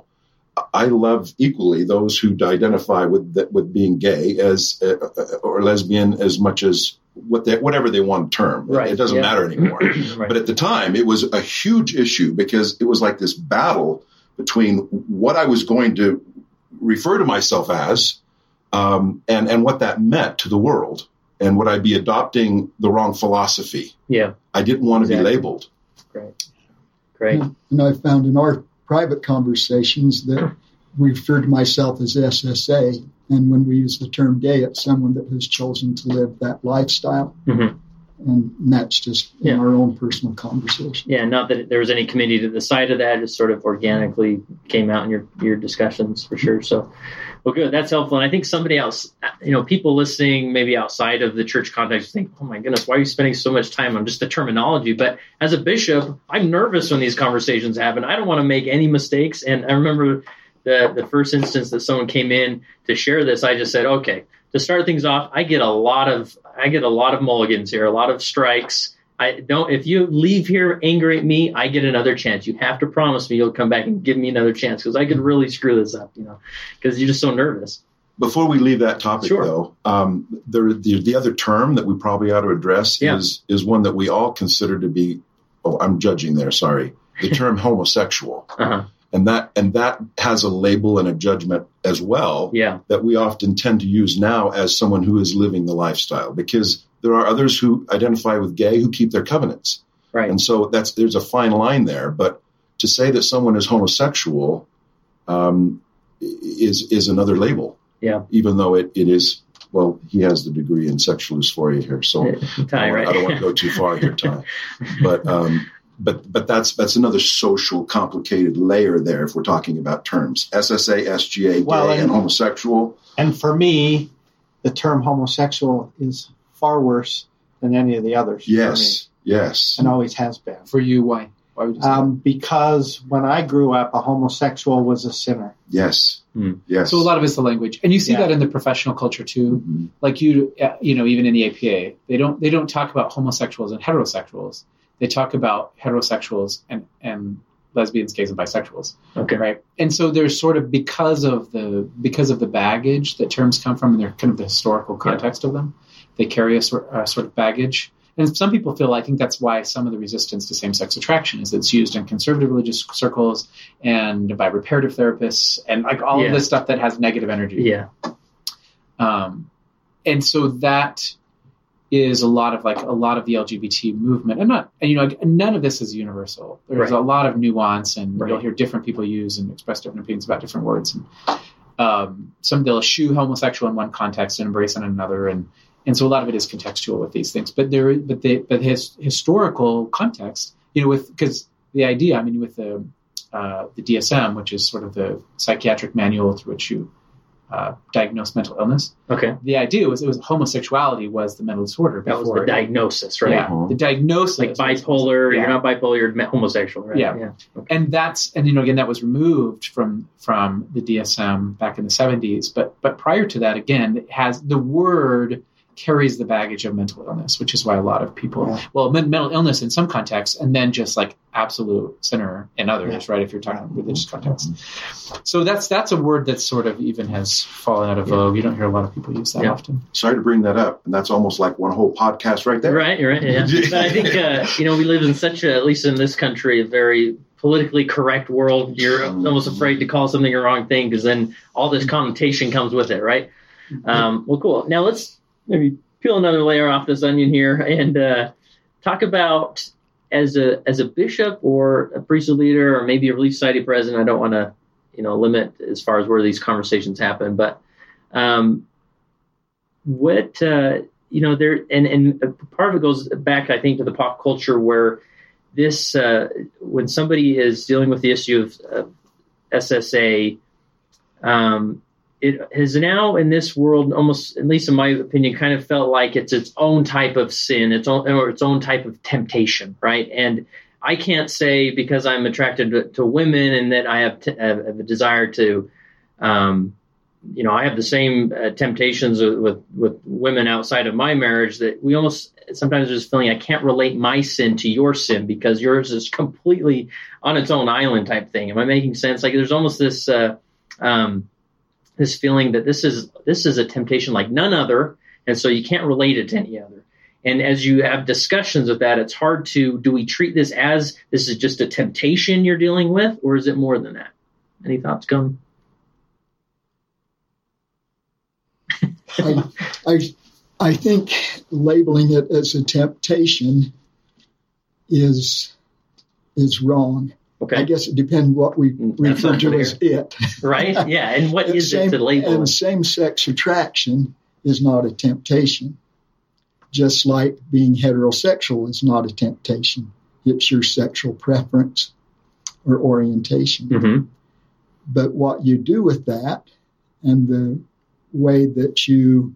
I love equally those who identify with with being gay as uh, or lesbian as much as what they, whatever they want to term. Right. It doesn't Yeah. matter anymore. Right. But at the time, it was a huge issue because it was like this battle between what I was going to refer to myself as um, and and what that meant to the world. And would I be adopting the wrong philosophy? Yeah. I didn't want to Exactly. be labeled. Great. Great. And I found in our private conversations that we refer to myself as S S A. And when we use the term gay, it's someone that has chosen to live that lifestyle. Mm-hmm. And that's just in Yeah. our own personal conversation. Yeah, not that there was any committee to the side of that. It sort of organically came out in your, your discussions for sure. So, well, good. That's helpful. And I think somebody else, you know, people listening maybe outside of the church context think, oh my goodness, why are you spending so much time on just the terminology? But as a bishop, I'm nervous when these conversations happen. I don't want to make any mistakes. And I remember the, the first instance that someone came in to share this, I just said, okay, to start things off, I get a lot of I get a lot of mulligans here, a lot of strikes. I don't. If you leave here angry at me, I get another chance. You have to promise me you'll come back and give me another chance, because I could really screw this up, you know, because you're just so nervous. Before we leave that topic, Sure. though, um, there, the, the other term that we probably ought to address Yeah. is is one that we all consider to be. Oh, I'm judging there. Sorry, the term homosexual. Uh-huh. And that and that has a label and a judgment as well Yeah. that we often tend to use now as someone who is living the lifestyle, because there are others who identify with gay who keep their covenants. Right. And so that's there's a fine line there. But to say that someone is homosexual um, is is another label. Yeah. Even though it, it is, well, he has the degree in sexual dysphoria here, so Ty, I, right? don't, I don't want to go too far here, Ty. But um, but but that's that's another social complicated layer there if we're talking about terms. S S A, S G A, gay, Well, and- and homosexual. And for me, the term homosexual is far worse than any of the others. Yes, yes. For me, and always has been. For you, why? Why would you say Um, because when I grew up, a homosexual was a sinner. Yes. Hmm. Yes. So a lot of it's the language, and you see Yeah. that in the professional culture too. Mhm. Like you, uh, you know, even in the A P A, they don't they don't talk about homosexuals and heterosexuals. They talk about heterosexuals and and lesbians, gays, and bisexuals. Okay. Right. And so there's sort of, because of the because of the baggage that terms come from, and they're kind of the historical context yeah. of them, they carry a sort, a sort of baggage. And some people feel, I think that's why some of the resistance to same-sex attraction is that it's used in conservative religious circles and by reparative therapists and like all yeah. of this stuff that has negative energy. Yeah. Um, and so that is a lot of like a lot of the L G B T movement, and not, and you know, none of this is universal. There's right. a lot of nuance, and right. you'll hear different people use and express different opinions about different words. And um, some they'll eschew homosexual in one context and embrace in another, and and so a lot of it is contextual with these things. But there, but the but his historical context, you know, with because the idea, I mean, with the uh, the D S M, which is sort of the psychiatric manual through which you Uh, diagnosed mental illness. Okay. The idea was it was homosexuality was the mental disorder. That was the diagnosis, right? Yeah. Uh-huh. The diagnosis. Like bipolar, yeah. you're not bipolar, you're homosexual, right? Yeah. yeah. Okay. And that's, and you know, again, that was removed from from the D S M back in the seventies. But but prior to that, again, it has the word carries the baggage of mental illness, which is why a lot of people, Yeah. well, men- mental illness in some contexts, and then just like absolute sinner in others, Yeah. right? If you're talking religious context. So that's that's a word that sort of even has fallen out of vogue. You don't hear a lot of people use that Yeah. often. Sorry to bring that up, and that's almost like one whole podcast right there. Right, you're right, yeah. But I think, uh, you know, we live in such a, at least in this country, a very politically correct world. You're almost afraid to call something a wrong thing because then all this connotation comes with it, right? Um, well, cool. Now let's maybe peel another layer off this onion here and uh, talk about as a as a bishop or a priesthood leader or maybe a Relief Society president. I don't want to, you know, limit as far as where these conversations happen, but um, what uh, you know there and and part of it goes back, I think, to the pop culture where this uh, when somebody is dealing with the issue of, of S S A. Um, It has now, in this world, almost, at least in my opinion, kind of felt like it's its own type of sin, its own or its own type of temptation, right? And I can't say because I'm attracted to, to women and that I have, t- have a desire to, um, you know, I have the same uh, temptations with, with with women outside of my marriage that we almost sometimes there's this feeling I can't relate my sin to your sin because yours is completely on its own island type thing. Am I making sense? Like there's almost this. Uh, um, This feeling that this is this is a temptation like none other, and so you can't relate it to any other. And as you have discussions with that, it's hard to, do we treat this as this is just a temptation you're dealing with, or is it more than that? Any thoughts, Gunn? I, I, I think labeling it as a temptation is is wrong. Okay. I guess it depends what we That's refer not to clear. as it. Right? Yeah. And what And is same, it to label And it? same-sex attraction is not a temptation, just like being heterosexual is not a temptation. It's your sexual preference or orientation. Mm-hmm. But what you do with that and the way that you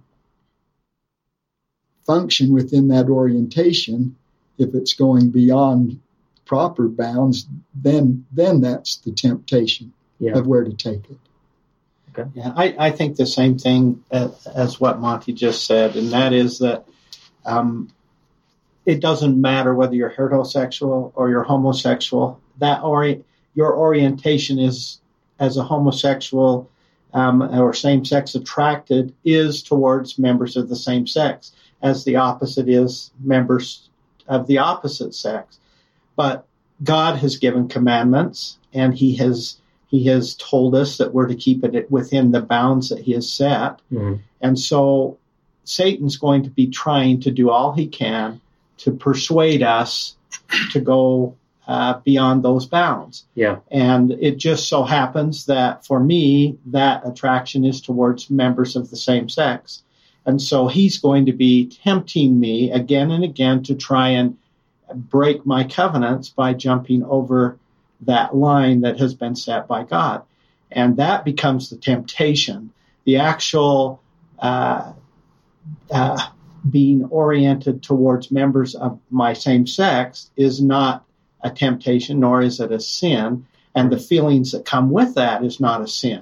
function within that orientation, if it's going beyond proper bounds, then then that's the temptation Yeah. of where to take it. Yeah, I, I think the same thing as, as what Monty just said, and that is that um, it doesn't matter whether you're heterosexual or you're homosexual. That ori- your orientation is as a homosexual um, or same-sex attracted is towards members of the same sex, as the opposite is members of the opposite sex. But God has given commandments, and He has He has told us that we're to keep it within the bounds that He has set. Mm-hmm. And so Satan's going to be trying to do all he can to persuade us to go uh, beyond those bounds. Yeah. And it just so happens that for me, that attraction is towards members of the same sex. And so he's going to be tempting me again and again to try and break my covenants by jumping over that line that has been set by God. And that becomes the temptation. The actual uh, uh, being oriented towards members of my same sex is not a temptation, nor is it a sin. And the feelings that come with that is not a sin.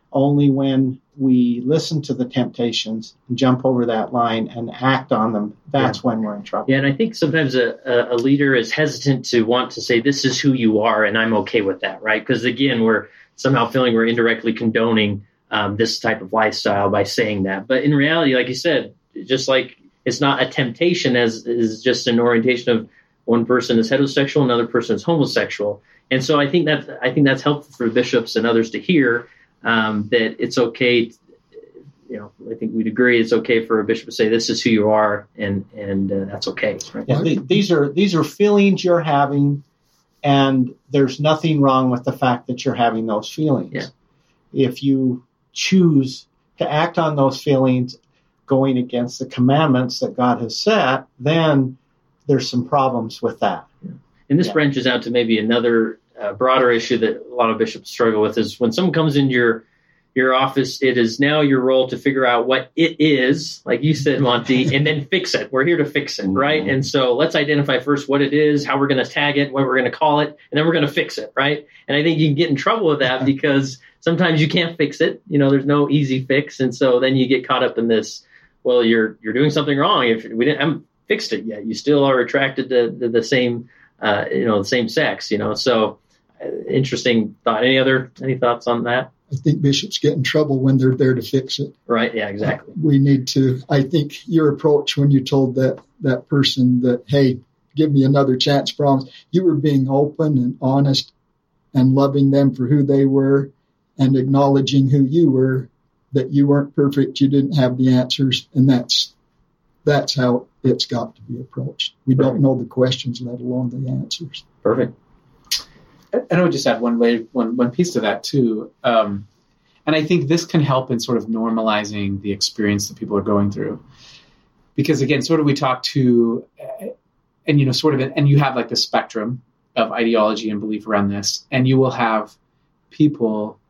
Only when we listen to the temptations, jump over that line, and act on them, that's yeah. when we're in trouble. Yeah, and I think sometimes a, a leader is hesitant to want to say, this is who you are, and I'm okay with that, right? Because, again, we're somehow feeling we're indirectly condoning um, this type of lifestyle by saying that. But in reality, like you said, just like it's not a temptation as is just an orientation of one person is heterosexual, another person is homosexual. And so I think that I think that's helpful for bishops and others to hear, um, that it's okay. To, you know, I think we'd agree it's okay for a bishop to say this is who you are, and and uh, that's okay. Right? Yeah, the, these are these are feelings you're having, and there's nothing wrong with the fact that you're having those feelings. Yeah. If you choose to act on those feelings going against the commandments that God has set, then there's some problems with that. Yeah. And this yeah. branches out to maybe another uh, broader issue that a lot of bishops struggle with is when someone comes into your your office, it is now your role to figure out what it is, like you said, Monty, and then fix it. We're here to fix it, right? And so let's identify first what it is, how we're going to tag it, what we're going to call it, and then we're going to fix it, right? And I think you can get in trouble with that because sometimes you can't fix it. You know, there's no easy fix, and so then you get caught up in this, well, you're you're doing something wrong. If we didn't haven't fixed it yet, you still are attracted to the, the same, uh, you know, the same sex, you know. So uh, interesting thought. Any other any thoughts on that? I think bishops get in trouble when they're there to fix it. Right. Yeah, exactly. We need to, I think your approach when you told that, that person that, hey, give me another chance, promise, you were being open and honest and loving them for who they were and acknowledging who you were, that you weren't perfect, you didn't have the answers, and that's that's how it's got to be approached. We Perfect. Don't know the questions, let alone the answers. Perfect. And I would just add one layer, one one piece to that too, um, and I think this can help in sort of normalizing the experience that people are going through, because again, sort of we talk to, and you know, sort of, and you have like the spectrum of ideology and belief around this, and you will have people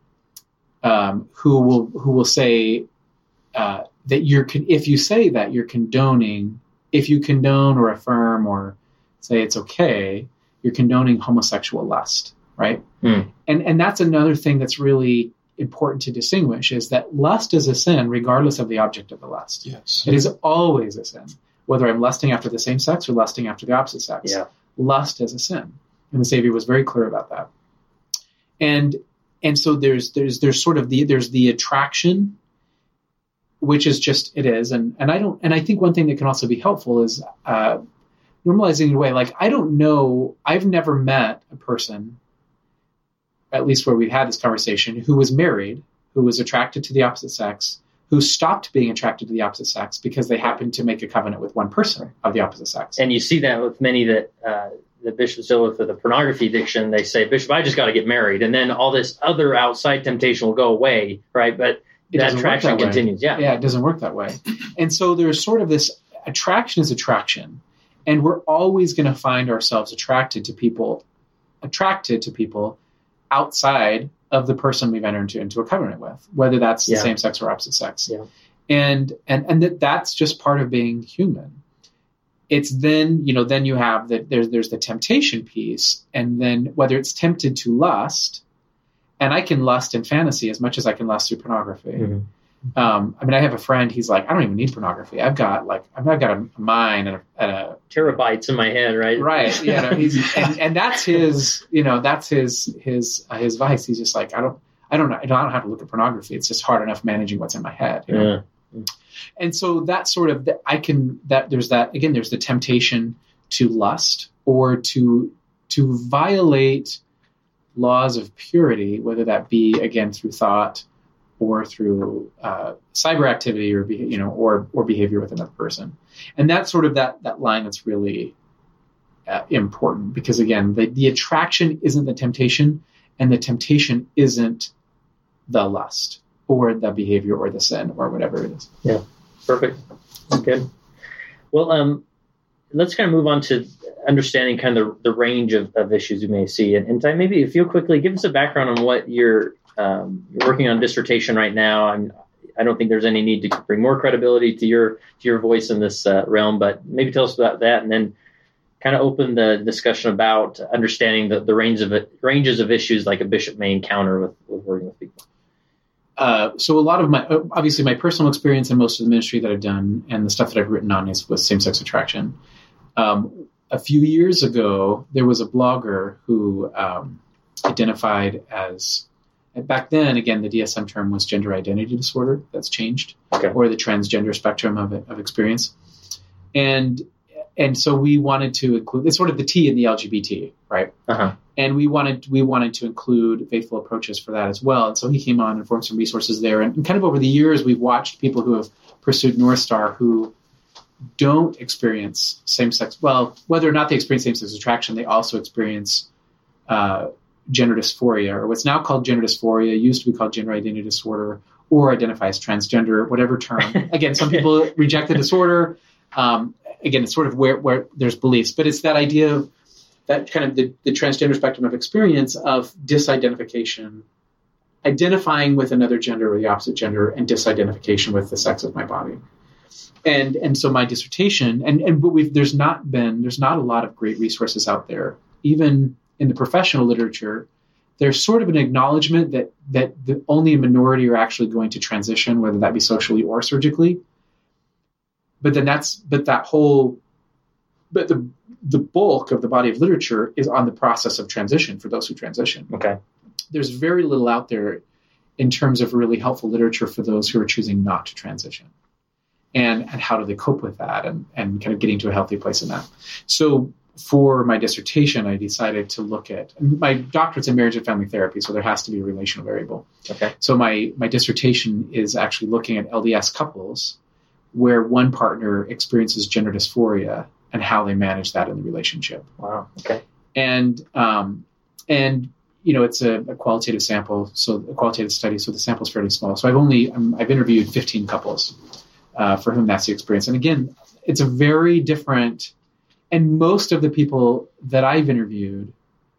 um, who will who will say uh, that you're con- if you say that you're condoning, if you condone or affirm or say it's okay, you're condoning homosexual lust, right? Mm. And and that's another thing that's really important to distinguish is that lust is a sin regardless of the object of the lust. Yes. It is always a sin, whether I'm lusting after the same sex or lusting after the opposite sex. Yeah. Lust is a sin. And the Savior was very clear about that. And and so there's there's there's sort of the there's the attraction, which is just it is. And and I don't and I think one thing that can also be helpful is uh normalizing in a way, like, I don't know, I've never met a person, at least where we've had this conversation, who was married, who was attracted to the opposite sex, who stopped being attracted to the opposite sex because they happened to make a covenant with one person of the opposite sex. And you see that with many that uh, the bishops deal with the pornography addiction. They say, Bishop, I just got to get married. And then all this other outside temptation will go away, right? But it that attraction that continues. Yeah. Yeah, it doesn't work that way. And so there's sort of this attraction is attraction. And we're always going to find ourselves attracted to people, attracted to people outside of the person we've entered into, into a covenant with, whether that's the yeah. same sex or opposite sex. Yeah. And and and that that's just part of being human. It's then, you know, then you have that there's there's the temptation piece, and then whether it's tempted to lust, and I can lust in fantasy as much as I can lust through pornography. Mm-hmm. Um, I mean, I have a friend, he's like, I don't even need pornography. I've got like, I've got a mind and a, and a terabytes in my head, right? Right. You know, he's, and, and that's his, you know, that's his, his, uh, his vice. He's just like, I don't, I don't know. I don't have to look at pornography. It's just hard enough managing what's in my head. You know? Yeah. And so that sort of, I can, that there's that, again, there's the temptation to lust or to, to violate laws of purity, whether that be again through thought, or through uh, cyber activity, or you know, or or behavior with another person, and that's sort of that that line that's really uh, important, because again, the the attraction isn't the temptation, and the temptation isn't the lust or the behavior or the sin or whatever it is. Yeah, perfect. That's good. Well, um, let's kind of move on to understanding kind of the, the range of, of issues you may see, and, and Ty, maybe if you'll quickly give us a background on what you're. Um, you're working on a dissertation right now. I'm, I don't think there's any need to bring more credibility to your to your voice in this uh, realm, but maybe tell us about that, and then kind of open the discussion about understanding the, the range of it, ranges of issues like a bishop may encounter with, with working with people. uh, so a lot of my, obviously my personal experience and most of the ministry that I've done and the stuff that I've written on is with same-sex attraction. Um, a few years ago, there was a blogger who um, identified as, back then, again, the D S M term was gender identity disorder. That's changed. Okay. Or the transgender spectrum of, of experience. And and so we wanted to include, it's sort of the T in the L G B T, right? Uh-huh. And we wanted we wanted to include faithful approaches for that as well. And so he came on and formed some resources there. And, and kind of over the years, we've watched people who have pursued North Star who don't experience same-sex, well, whether or not they experience same-sex attraction, they also experience uh, gender dysphoria, or what's now called gender dysphoria, used to be called gender identity disorder, or identify as transgender, whatever term. Again, some people reject the disorder. Um, again, it's sort of where, where there's beliefs, but it's that idea of that kind of the, the transgender spectrum of experience of disidentification, identifying with another gender or the opposite gender, and disidentification with the sex of my body. And and so my dissertation, and, and but we've there's not been there's not a lot of great resources out there, even in the professional literature. There's sort of an acknowledgement that that the, only a minority are actually going to transition, whether that be socially or surgically. But then that's but that whole but the the bulk of the body of literature is on the process of transition for those who transition. Okay. There's very little out there in terms of really helpful literature for those who are choosing not to transition. And and how do they cope with that, and, and kind of getting to a healthy place in that. So for my dissertation, I decided to look at, my doctorate's in marriage and family therapy, so there has to be a relational variable. Okay. So my, my dissertation is actually looking at L D S couples where one partner experiences gender dysphoria and how they manage that in the relationship. Wow. Okay. And, um, and, you know, it's a, a qualitative sample, so a qualitative study, so the sample is fairly small. So I've only, um, I've interviewed fifteen couples uh, for whom that's the experience. And again, it's a very different, and most of the people that I've interviewed,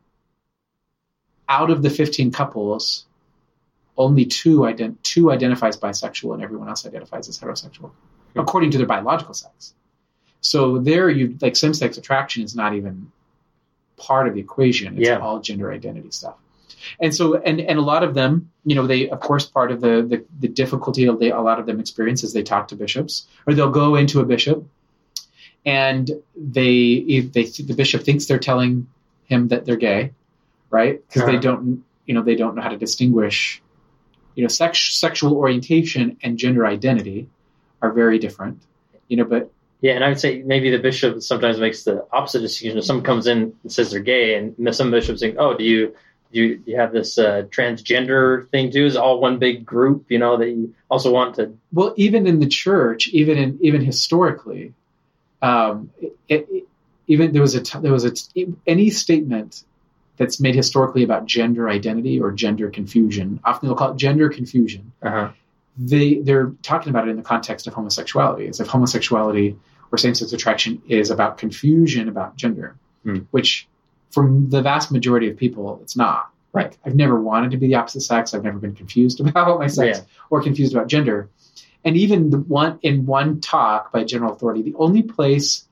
out of the fifteen couples, only two, ident- two identifies bisexual and everyone else identifies as heterosexual, according to their biological sex. So there, you like same-sex attraction is not even part of the equation. It's yeah. all gender identity stuff. And so, and, and a lot of them, you know, they, of course, part of the, the, the difficulty of they, a lot of them experience is they talk to bishops, or they'll go into a bishop and they, they, the bishop thinks they're telling him that they're gay, right? Because uh-huh. they don't, you know, they don't know how to distinguish, you know, sex, sexual orientation and gender identity are very different, you know, but yeah, and I would say maybe the bishop sometimes makes the opposite decision. If someone comes in and says they're gay, and some bishops think, "Oh, do you do you, do you have this uh, transgender thing too? Is it all one big group? You know that you also want to." Well, even in the church, even in even historically, um, it, it, even there was a there was a any statement that's made historically about gender identity or gender confusion. Often they'll call it gender confusion. Uh-huh. They they're talking about it in the context of homosexuality, as if homosexuality or same-sex attraction is about confusion about gender, mm. which for the vast majority of people, it's not. Right. I've never wanted to be the opposite sex. I've never been confused about my sex yeah. or confused about gender. And even the one in one talk by general authority, the only place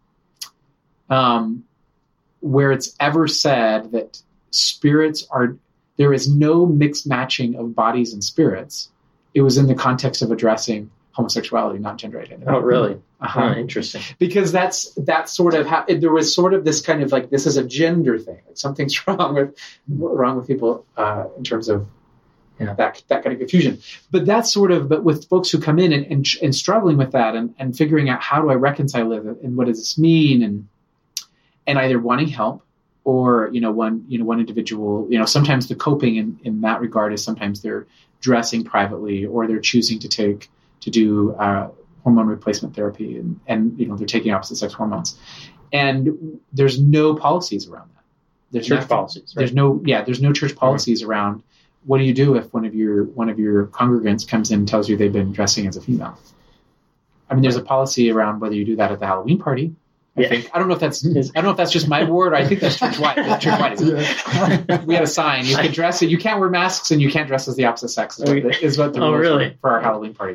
um, where it's ever said that spirits are, there is no mixed matching of bodies and spirits, it was in the context of addressing homosexuality, not gender identity. Oh, really? Uh-huh. Oh, interesting. Because that's that's sort of how there was sort of this kind of like, this is a gender thing. Like something's wrong with wrong with people uh, in terms of yeah. that that kind of confusion. But that's sort of, but with folks who come in and and, and struggling with that and, and figuring out how do I reconcile it and what does this mean, and and either wanting help or you know one you know one individual you know sometimes the coping in, in that regard is sometimes they're dressing privately or they're choosing to take to do uh, hormone replacement therapy, and, and you know they're taking opposite sex hormones, and there's no policies around that. There's church nothing, policies. Right? There's no yeah. There's no church policies mm-hmm. around what do you do if one of your one of your congregants comes in and tells you they've been dressing as a female. I mean, there's a policy around whether you do that at the Halloween party. I yeah. think I don't know if that's I don't know if that's just my word. Or I think that's church-wide. That's church-wide. Yeah. We have a sign. You can dress it. You can't wear masks, and you can't dress as the opposite sex. Is what the, is what the oh, rules really? for, for our Halloween party.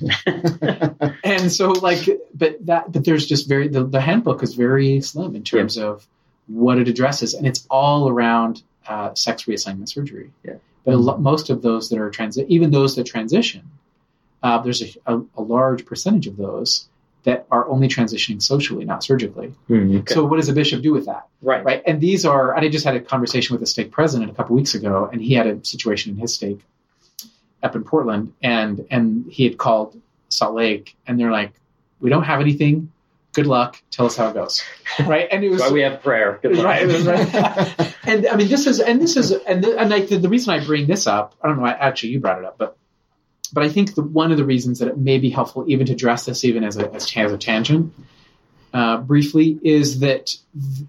And so, like, but that, but there's just very the, the handbook is very slim in terms yeah. of what it addresses, and it's all around uh, sex reassignment surgery. Yeah. But a lo- most of those that are transi- even those that transition, uh, there's a, a, a large percentage of those that are only transitioning socially, not surgically. Mm, okay. So what does a bishop do with that? Right. Right. And these are, and I just had a conversation with the stake president a couple weeks ago, and he had a situation in his stake up in Portland, and and he had called Salt Lake, and they're like, we don't have anything. Good luck. Tell us how it goes. Right. And it was That's why we have prayer. Good luck. right. It was right. And I mean, this is, and this is, and the, and like the, the reason I bring this up, I don't know, actually you brought it up, but But I think the, one of the reasons that it may be helpful even to address this even as a, as, as a tangent uh, briefly is that th-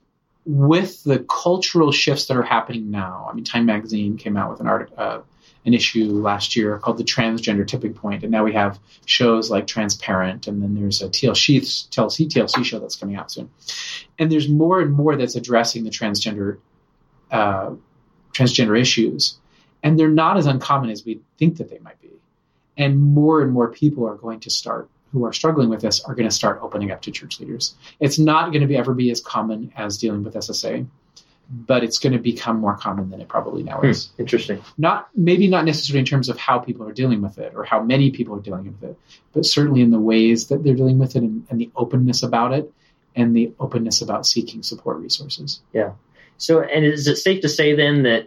with the cultural shifts that are happening now, I mean, Time Magazine came out with an article, uh, an issue last year called The Transgender Tipping Point, and now we have shows like Transparent, and then there's a T L C, T L C, T L C show that's coming out soon. And there's more and more that's addressing the transgender uh, transgender issues. And they're not as uncommon as we think that they might be. And more and more people are going to start, who are struggling with this, are going to start opening up to church leaders. It's not going to be ever be as common as dealing with S S A, but it's going to become more common than it probably now is. Hmm, interesting. Not maybe not necessarily in terms of how people are dealing with it or how many people are dealing with it, but certainly in the ways that they're dealing with it and, and the openness about it and the openness about seeking support resources. Yeah. So, and is it safe to say then that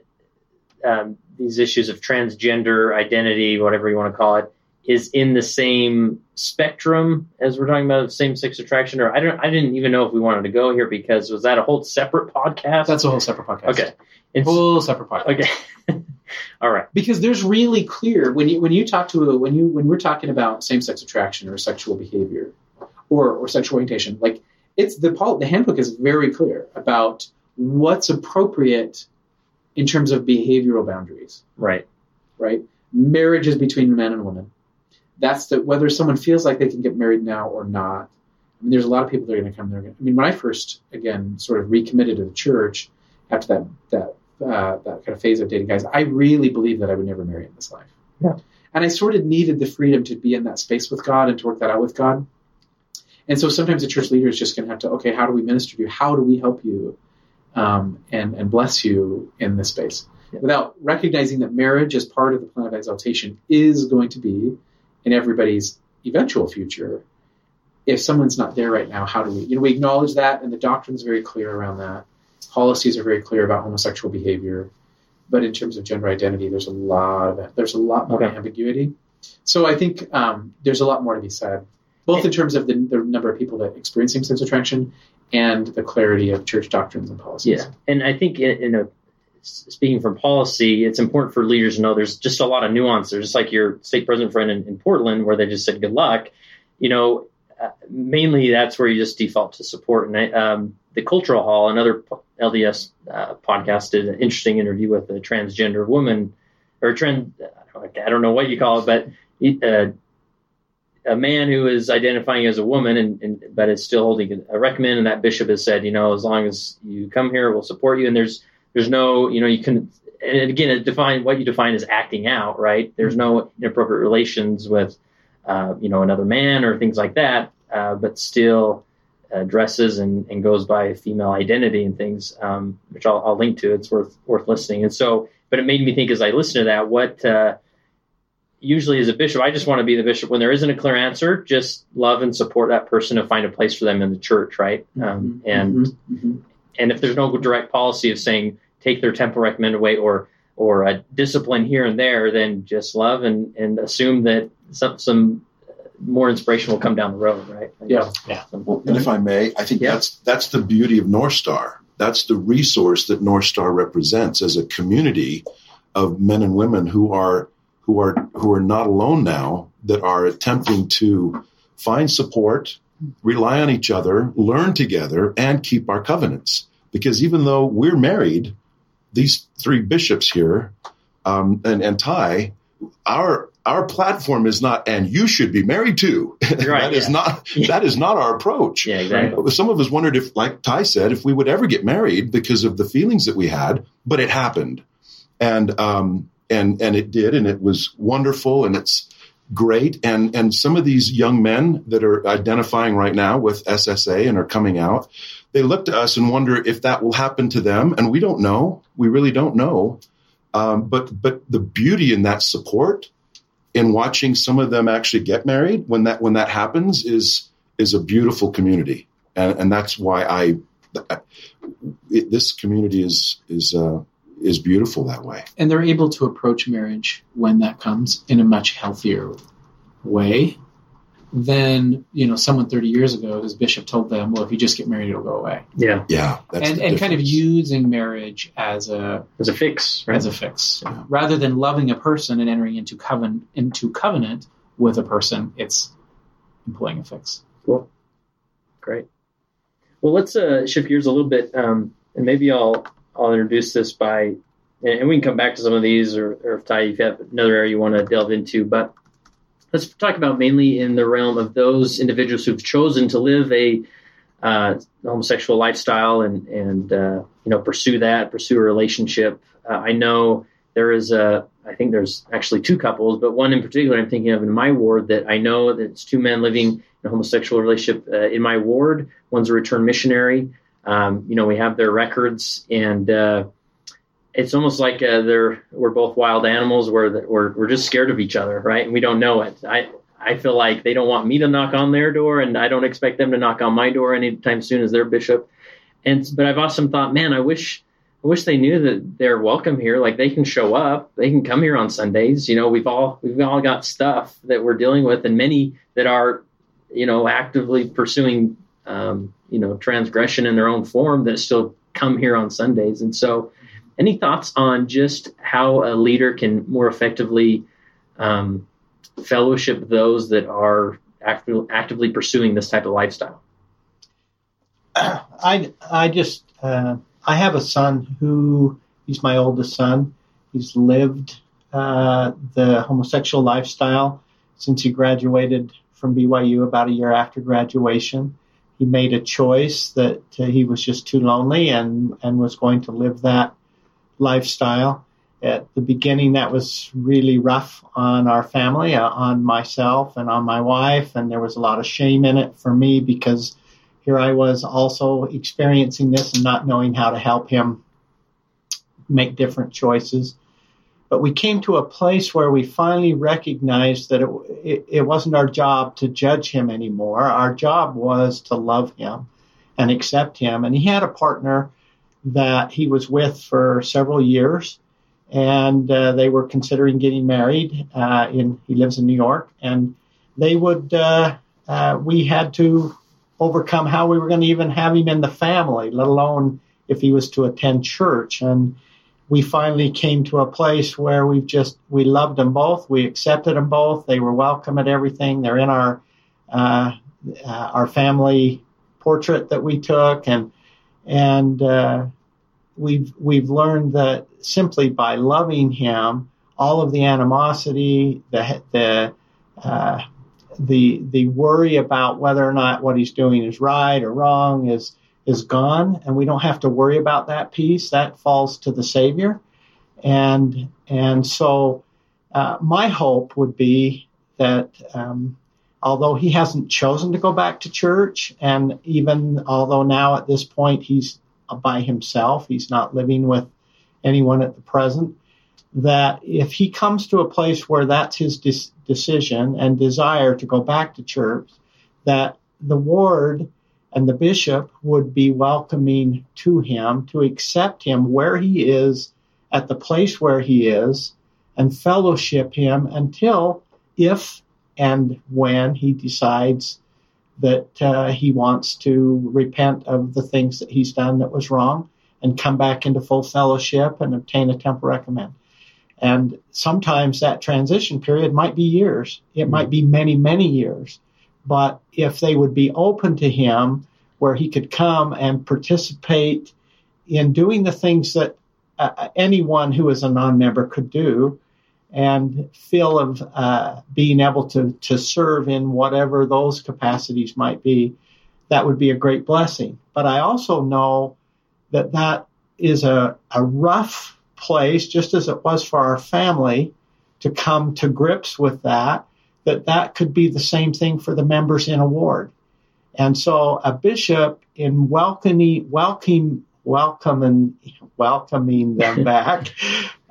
um, these issues of transgender identity, whatever you want to call it, is in the same spectrum as we're talking about same-sex attraction? Or I don't, I didn't even know if we wanted to go here because was that a whole separate podcast? That's a whole separate podcast. Okay. It's, whole separate podcast. Okay. All right. Because there's really clear when you when you talk to a, when you when we're talking about same-sex attraction or sexual behavior or or sexual orientation, like it's the the handbook is very clear about what's appropriate in terms of behavioral boundaries. Right. Right. Marriage is between a man and a woman. That's the whether someone feels like they can get married now or not. I mean, there's a lot of people that are going to come there. I mean, when I first again sort of recommitted to the church after that that uh, that kind of phase of dating guys, I really believed that I would never marry in this life. Yeah. And I sort of needed the freedom to be in that space with God and to work that out with God. And so sometimes the church leader is just going to have to, okay, how do we minister to you? How do we help you um, and and bless you in this space? Yeah. Without recognizing that marriage as part of the plan of exaltation is going to be in everybody's eventual future. If someone's not there right now, how do we, you know, we acknowledge that, and the doctrine is very clear around that. Policies are very clear about homosexual behavior, but in terms of gender identity, there's a lot of it. There's a lot more okay. ambiguity. So I think um, there's a lot more to be said, both in terms of the, the number of people that experience same-sex attraction and the clarity of church doctrines and policies. Yeah, and I think in, in a speaking from policy, it's important for leaders to know there's just a lot of nuance. There's just like your stake president friend in, in Portland, where they just said good luck. You know, uh, mainly that's where you just default to support. And I, um, the Cultural Hall, another L D S uh, podcast, did an interesting interview with a transgender woman, or a trans, I don't know what you call it, but uh, a man who is identifying as a woman, and, and but is still holding a recommend. And that bishop has said, you know, as long as you come here, we'll support you. And there's There's no, you know, you can, and again, it define what you define as acting out, right? There's no inappropriate relations with, uh, you know, another man or things like that, uh, but still uh, dresses and, and goes by female identity and things, um, which I'll, I'll link to. It's worth worth listening. And so, but it made me think as I listened to that, what uh, usually as a bishop, I just want to be the bishop when there isn't a clear answer, just love and support that person and find a place for them in the church, right? Mm-hmm. Um, and mm-hmm. Mm-hmm. And if there's no direct policy of saying, take their temple recommended way or or a discipline here and there, then just love and, and assume that some some more inspiration will come down the road, right? Yeah. yeah. Well, and if I may, I think yeah. that's that's the beauty of North Star. That's the resource that North Star represents as a community of men and women who are who are who are not alone now, that are attempting to find support, rely on each other, learn together, and keep our covenants. Because even though we're married, these three bishops here, um, and, and Ty, our our platform is not, and you should be married too. Right, that yeah. is not Yeah. that is not our approach. Yeah, exactly. Some of us wondered if, like Ty said, if we would ever get married because of the feelings that we had, but it happened, and um, and and it did, and it was wonderful, and it's great. And and some of these young men that are identifying right now with S S A and are coming out, they look to us and wonder if that will happen to them. And we don't know. We really don't know. Um, but but the beauty in that support, in watching some of them actually get married when that when that happens, is is a beautiful community, and and that's why I it, this community is is uh, is beautiful that way. And they're able to approach marriage when that comes in a much healthier way than, you know, someone thirty years ago whose bishop told them, well, if you just get married, it'll go away. Yeah. Yeah. That's and the and kind of difference. using marriage as a As a fix, right? as a fix. Rather than loving a person and entering into covenant into covenant with a person, it's employing a fix. Cool. Great. Well, let's uh, shift gears a little bit, um, and maybe I'll I'll introduce this by, and we can come back to some of these, or, or if Ty, if you have another area you want to delve into, but let's talk about mainly in the realm of those individuals who've chosen to live a uh, homosexual lifestyle and and uh, you know pursue that, pursue a relationship. Uh, I know there is a, I think there's actually two couples, but one in particular I'm thinking of in my ward that I know that it's two men living in a homosexual relationship uh, in my ward. One's a returned missionary. Um, you know, we have their records, and uh, it's almost like uh, they're we're both wild animals where the, we're we're just scared of each other, right? And we don't know it. I I feel like they don't want me to knock on their door, and I don't expect them to knock on my door anytime soon as their bishop. And but I've often thought, man, I wish I wish they knew that they're welcome here. Like they can show up, they can come here on Sundays. You know, we've all we've all got stuff that we're dealing with, and many that are, you know, actively pursuing, um, you know, transgression in their own form that still come here on Sundays. And so, any thoughts on just how a leader can more effectively um, fellowship those that are act- actively pursuing this type of lifestyle? I I just uh, I have a son who he's my oldest son. He's lived uh, the homosexual lifestyle since he graduated from B Y U about a year after graduation. He made a choice that uh, he was just too lonely and, and was going to live that lifestyle. At the beginning, that was really rough on our family, uh, on myself and on my wife, and there was a lot of shame in it for me because here I was also experiencing this and not knowing how to help him make different choices. But we came to a place where we finally recognized that it, it, it wasn't our job to judge him anymore. Our job was to love him and accept him. And he had a partner that he was with for several years, and uh, they were considering getting married. Uh, in he lives in New York, and they would. Uh, uh, we had to overcome how we were going to even have him in the family, let alone if he was to attend church. And we finally came to a place where we've just we loved them both. We accepted them both. They were welcome at everything. They're in our uh, uh, our family portrait that we took, and and uh, we've we've learned that simply by loving him, all of the animosity, the the uh, the the worry about whether or not what he's doing is right or wrong is is gone, and we don't have to worry about that piece. That falls to the Savior, and and so uh, my hope would be that um, although he hasn't chosen to go back to church, and even although now at this point he's by himself, he's not living with anyone at the present, that if he comes to a place where that's his de- decision and desire to go back to church, that the ward and the bishop would be welcoming to him, to accept him where he is, at the place where he is, and fellowship him until, if and when he decides that uh, he wants to repent of the things that he's done that was wrong and come back into full fellowship and obtain a temple recommend. And sometimes that transition period might be years. It might be many, many years. But if they would be open to him, where he could come and participate in doing the things that uh, anyone who is a non-member could do, and feel of uh, being able to, to serve in whatever those capacities might be, that would be a great blessing. But I also know that that is a, a rough place, just as it was for our family, to come to grips with that, that that could be the same thing for the members in a ward. And so a bishop, in welcoming, welcoming, welcoming, welcoming them back,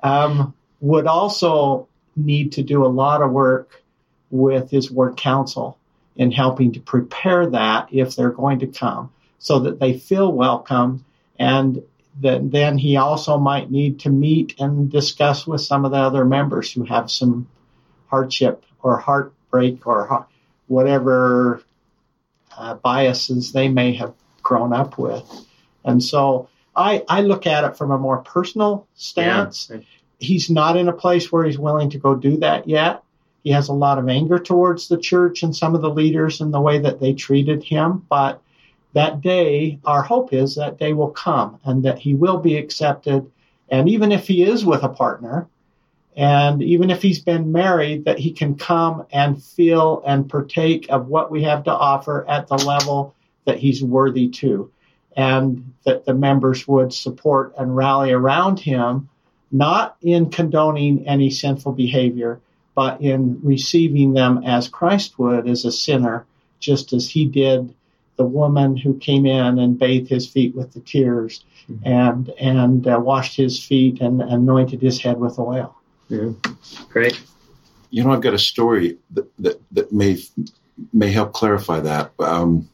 um, would also need to do a lot of work with his ward council in helping to prepare that if they're going to come, so that they feel welcome. And that then he also might need to meet and discuss with some of the other members who have some hardship or heartbreak or whatever uh, biases they may have grown up with. And so I, I look at it from a more personal stance. Yeah. He's not in a place where he's willing to go do that yet. He has a lot of anger towards the church and some of the leaders and the way that they treated him. But that day, our hope is that day will come and that he will be accepted. And even if he is with a partner, and even if he's been married, that he can come and feel and partake of what we have to offer at the level that he's worthy to. And that the members would support and rally around him, not in condoning any sinful behavior, but in receiving them as Christ would, as a sinner, just as he did the woman who came in and bathed his feet with the tears, mm-hmm. and and uh, washed his feet and anointed his head with oil. Yeah. Great. You know, I've got a story that that, that may may help clarify that. Um,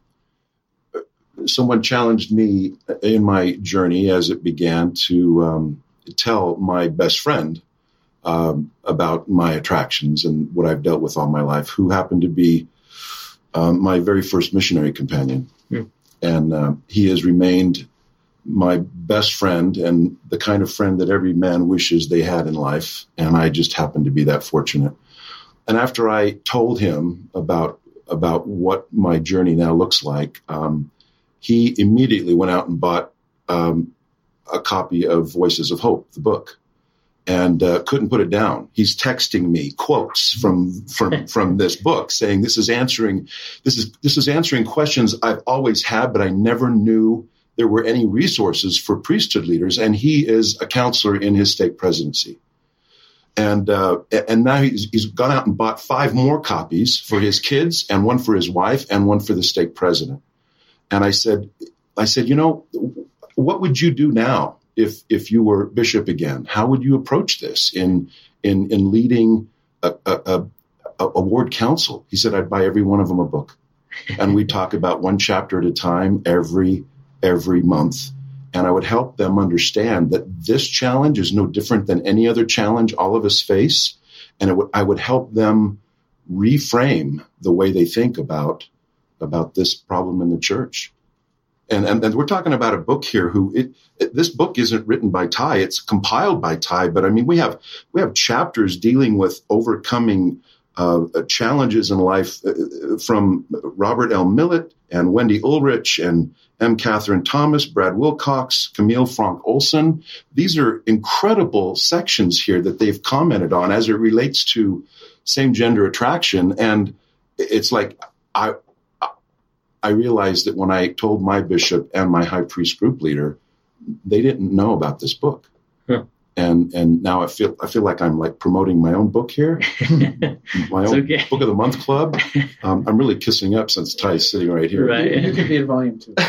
someone challenged me in my journey as it began to um, tell my best friend Um, about my attractions and what I've dealt with all my life, who happened to be um, my very first missionary companion. Mm. And uh, he has remained my best friend and the kind of friend that every man wishes they had in life. And I just happened to be that fortunate. And after I told him about about what my journey now looks like, um, he immediately went out and bought um, a copy of Voices of Hope, the book. And uh, couldn't put it down. He's texting me quotes from from from this book, saying this is answering this is this is answering questions I've always had, but I never knew there were any resources for priesthood leaders. And he is a counselor in his stake presidency, and uh, and now he's, he's gone out and bought five more copies for his kids, and one for his wife, and one for the stake president. And I said, I said, you know, what would you do now? If if you were bishop again, how would you approach this in in in leading a, a, a, a ward council? He said, I'd buy every one of them a book, and we'd talk about one chapter at a time every every month, and I would help them understand that this challenge is no different than any other challenge all of us face, and it would, I would help them reframe the way they think about about this problem in the church. And, and and we're talking about a book here who it, it this book isn't written by Ty, it's compiled by Ty, but I mean we have we have chapters dealing with overcoming uh, challenges in life uh, from Robert L. Millett and Wendy Ulrich and M. Catherine Thomas, Brad Wilcox, Camille Frank Olson. These are incredible sections here that they've commented on as it relates to same gender attraction, and it's like I. I realized that when I told my bishop and my high priest group leader, they didn't know about this book. Huh. And and now I feel I feel like I'm like promoting my own book here, my own okay. Book of the Month Club. Um, I'm really kissing up since Ty's sitting right here. Right. You, you could be in volume two.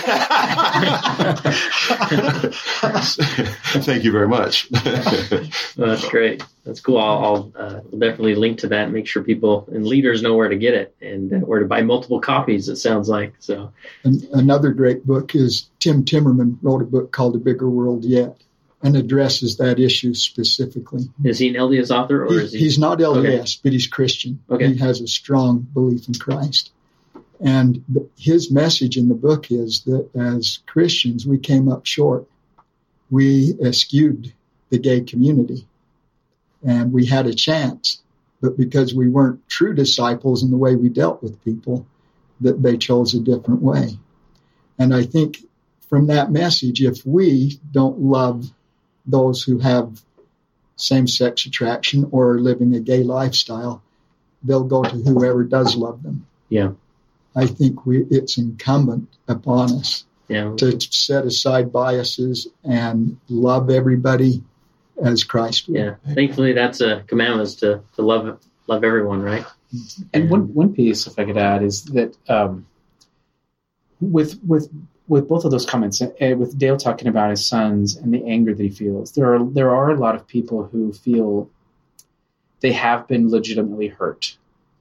Thank you very much. Well, that's great. That's cool. I'll, I'll uh, definitely link to that and make sure people and leaders know where to get it and uh, where to buy multiple copies, it sounds like. So, and another great book is Tim Timmerman wrote a book called A Bigger World Yet, and addresses that issue specifically. Is he an L D S author? or he, is he? He's not L D S, okay. But he's Christian. Okay. He has a strong belief in Christ. And the, his message in the book is that as Christians, we came up short. We eschewed the gay community. And we had a chance. But because we weren't true disciples in the way we dealt with people, that they chose a different way. And I think from that message, if we don't love those who have same-sex attraction or are living a gay lifestyle, they'll go to whoever does love them. Yeah. I think we, it's incumbent upon us yeah. to set aside biases and love everybody as Christ would. Yeah. Thankfully, that's a commandment, is to, to love love everyone, right? And one, one piece, if I could add, is that um, with with with both of those comments, uh, with Dale talking about his sons and the anger that he feels, there are there are a lot of people who feel they have been legitimately hurt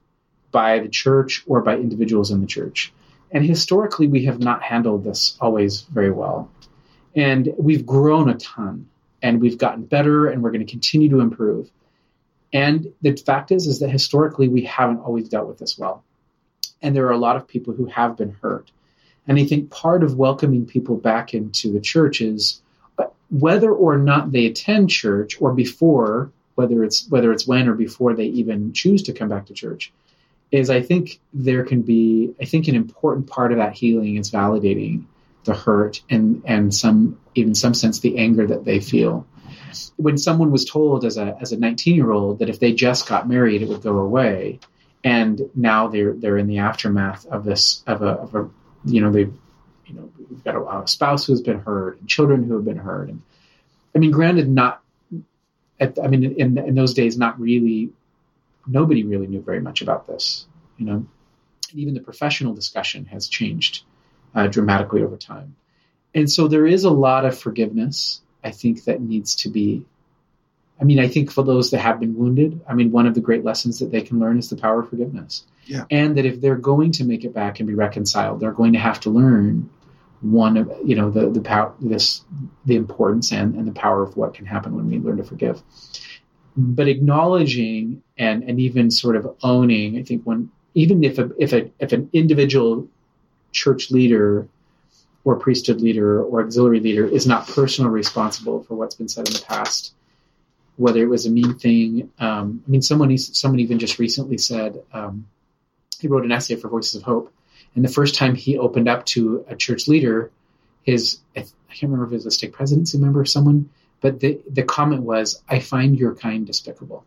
by the church or by individuals in the church. And historically, we have not handled this always very well. And we've grown a ton, and we've gotten better, and we're going to continue to improve. And the fact is, is that historically, we haven't always dealt with this well. And there are a lot of people who have been hurt. And I think part of welcoming people back into the church is whether or not they attend church, or before, whether it's whether it's when or before they even choose to come back to church, is I think there can be, I think an important part of that healing is validating the hurt and, and some, even some sense, the anger that they feel. When someone was told as a as a nineteen-year-old that if they just got married, it would go away, and now they're they're in the aftermath of this of a, of a you know they've you know we've got a, a spouse who's been hurt and children who have been hurt, and I mean, granted, not at, I mean in in those days, not really. Nobody really knew very much about this, you know. And even the professional discussion has changed uh, dramatically over time, and so there is a lot of forgiveness, I think, that needs to be. I mean, I think for those that have been wounded, I mean, one of the great lessons that they can learn is the power of forgiveness, yeah. And that if they're going to make it back and be reconciled, they're going to have to learn one of you know the the power, this the importance and and the power of what can happen when we learn to forgive. But acknowledging and, and even sort of owning, I think when even if a, if a, if an individual church leader or priesthood leader or auxiliary leader is not personally responsible for what's been said in the past, whether it was a mean thing. Um, I mean, someone someone even just recently said um, he wrote an essay for Voices of Hope, and the first time he opened up to a church leader, his I, I can't remember if it was a stake presidency member or someone. But the, the comment was, I find your kind despicable.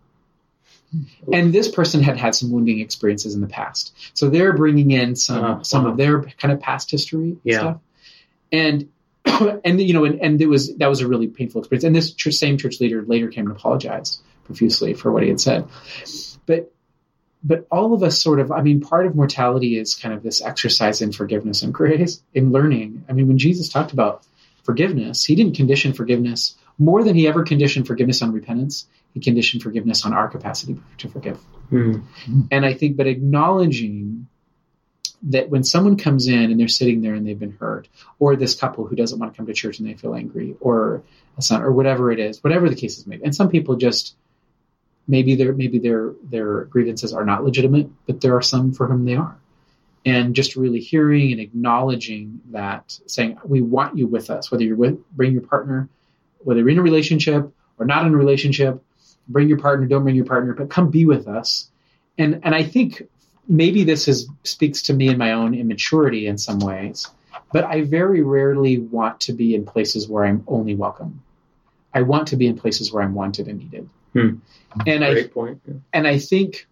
Mm-hmm. And this person had had some wounding experiences in the past. So they're bringing in some uh, some wow. of their kind of past history yeah. stuff. And, and you know, and, and it was, that was a really painful experience. And this church, same church leader later came and apologized profusely for what he had said. But but all of us sort of, I mean, part of mortality is kind of this exercise in forgiveness and grace, in learning. I mean, when Jesus talked about forgiveness, he didn't condition forgiveness more than he ever conditioned forgiveness on repentance. He conditioned forgiveness on our capacity to forgive. Mm-hmm. And I think, but acknowledging that when someone comes in and they're sitting there and they've been hurt, or this couple who doesn't want to come to church and they feel angry, or a son, or whatever it is, whatever the case is, maybe. And some people just, maybe their maybe their their grievances are not legitimate, but there are some for whom they are. And just really hearing and acknowledging that, saying, we want you with us, whether you're with, bring your partner, whether you're in a relationship or not in a relationship, bring your partner, don't bring your partner, but come be with us. And and I think maybe this is speaks to me in my own immaturity in some ways, but I very rarely want to be in places where I'm only welcome. I want to be in places where I'm wanted and needed. Hmm. And Great I, point. Yeah. And I think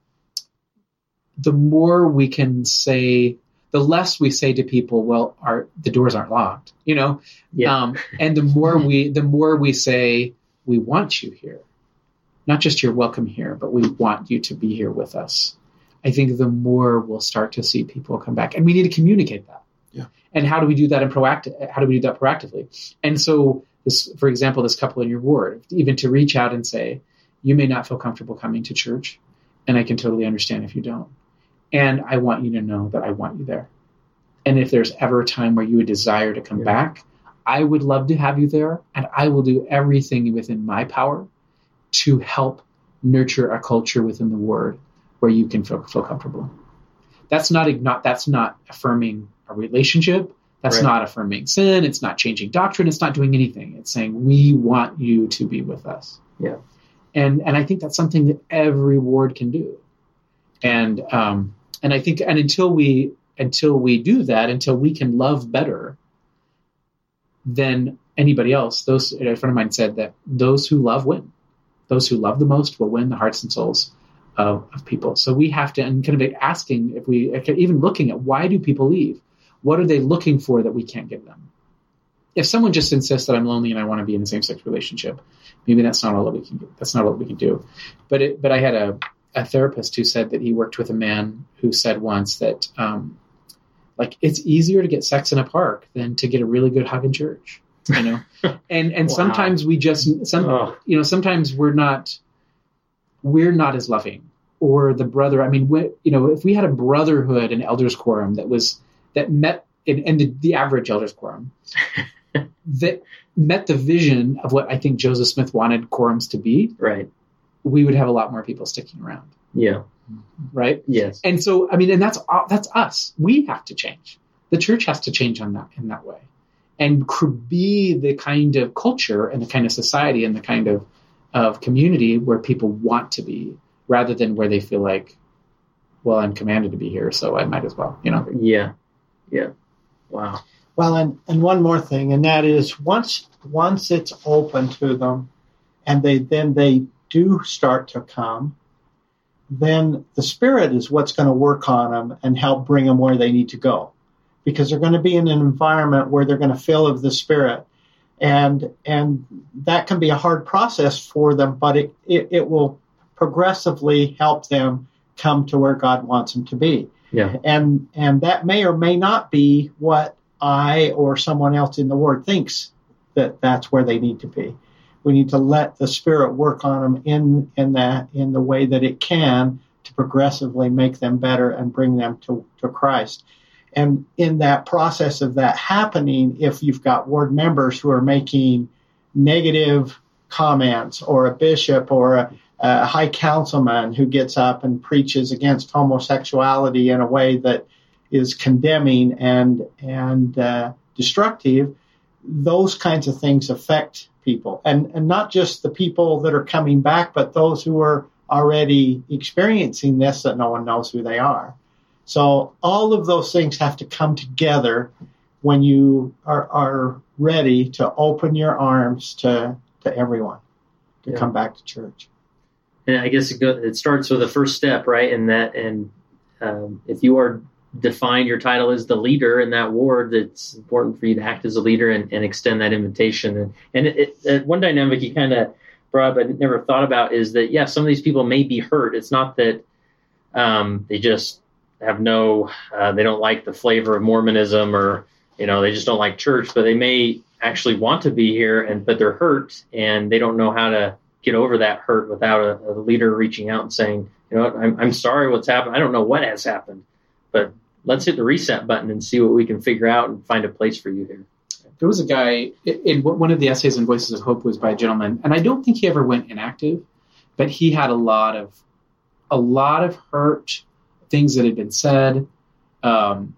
the more we can say, the less we say to people, well, our the doors aren't locked, you know? Yeah. Um, and the more we the more we say, we want you here. Not just you're welcome here, but we want you to be here with us. I think the more we'll start to see people come back. And we need to communicate that. Yeah. And how do we do that in proactive how do we do that proactively? And so this, for example, this couple in your ward, even to reach out and say, you may not feel comfortable coming to church, and I can totally understand if you don't. And I want you to know that I want you there. And if there's ever a time where you would desire to come yeah. back, I would love to have you there. And I will do everything within my power to help nurture a culture within the ward where you can feel, feel comfortable. That's not, not, that's not affirming a relationship. That's right. Not affirming sin. It's not changing doctrine. It's not doing anything. It's saying, we want you to be with us. Yeah. And, and I think that's something that every ward can do. And, um, And I think, and until we, until we do that, until we can love better than anybody else, those, a friend of mine said that those who love win. Those who love the most will win the hearts and souls of, of people. So we have to, and kind of asking if we, even looking at why do people leave? What are they looking for that we can't give them? If someone just insists that I'm lonely and I want to be in a same-sex relationship, maybe that's not all that we can, that's not what we can do. But it, but I had a, a therapist who said that he worked with a man who said once that um, Like, it's easier to get sex in a park than to get a really good hug in church, you know? and and wow. sometimes we just, some oh. you know, sometimes we're not, we're not as loving. Or the brother, I mean, we, you know, if we had a brotherhood and elders quorum that was, that met, in, and the, the average elders quorum, that met the vision of what I think Joseph Smith wanted quorums to be, right, we would have a lot more people sticking around. Yeah. Right? Yes. And so, I mean, and that's that's us. We have to change. The church has to change on that in that way, and be the kind of culture and the kind of society and the kind of of community where people want to be, rather than where they feel like, well, I'm commanded to be here, so I might as well, you know? Yeah. Yeah. Wow. Well, and, and one more thing, and that is once once it's open to them, and they then they do start to come, then the Spirit is what's going to work on them and help bring them where they need to go, because they're going to be in an environment where they're going to fill of the Spirit, and and that can be a hard process for them, but it it, it will progressively help them come to where God wants them to be. Yeah. And and that may or may not be what I or someone else in the Word thinks that that's where they need to be. We need to let the Spirit work on them in in that in the way that it can to progressively make them better and bring them to, to Christ. And in that process of that happening, if you've got ward members who are making negative comments, or a bishop or a a high councilman who gets up and preaches against homosexuality in a way that is condemning and and uh, destructive, those kinds of things affect people. And, and not just the people that are coming back, but those who are already experiencing this that no one knows who they are. So all of those things have to come together when you are, are ready to open your arms to, to everyone to yeah. come back to church. And I guess it, go, it starts with the first step, right? And that, and um, if you are defined, your title as the leader in that ward, it's important for you to act as a leader and, and extend that invitation. And, and it, it, one dynamic you kind of brought up, I never thought about, is that, yeah, some of these people may be hurt. It's not that um, they just have no, uh, they don't like the flavor of Mormonism, or, you know, they just don't like church, but they may actually want to be here, and but they're hurt and they don't know how to get over that hurt without a, a leader reaching out and saying, you know what, I'm, I'm sorry what's happened. I don't know what has happened, but let's hit the reset button and see what we can figure out and find a place for you here. There was a guy, in one of the essays in Voices of Hope was by a gentleman, and I don't think he ever went inactive, but he had a lot of, a lot of hurt, things that had been said, um,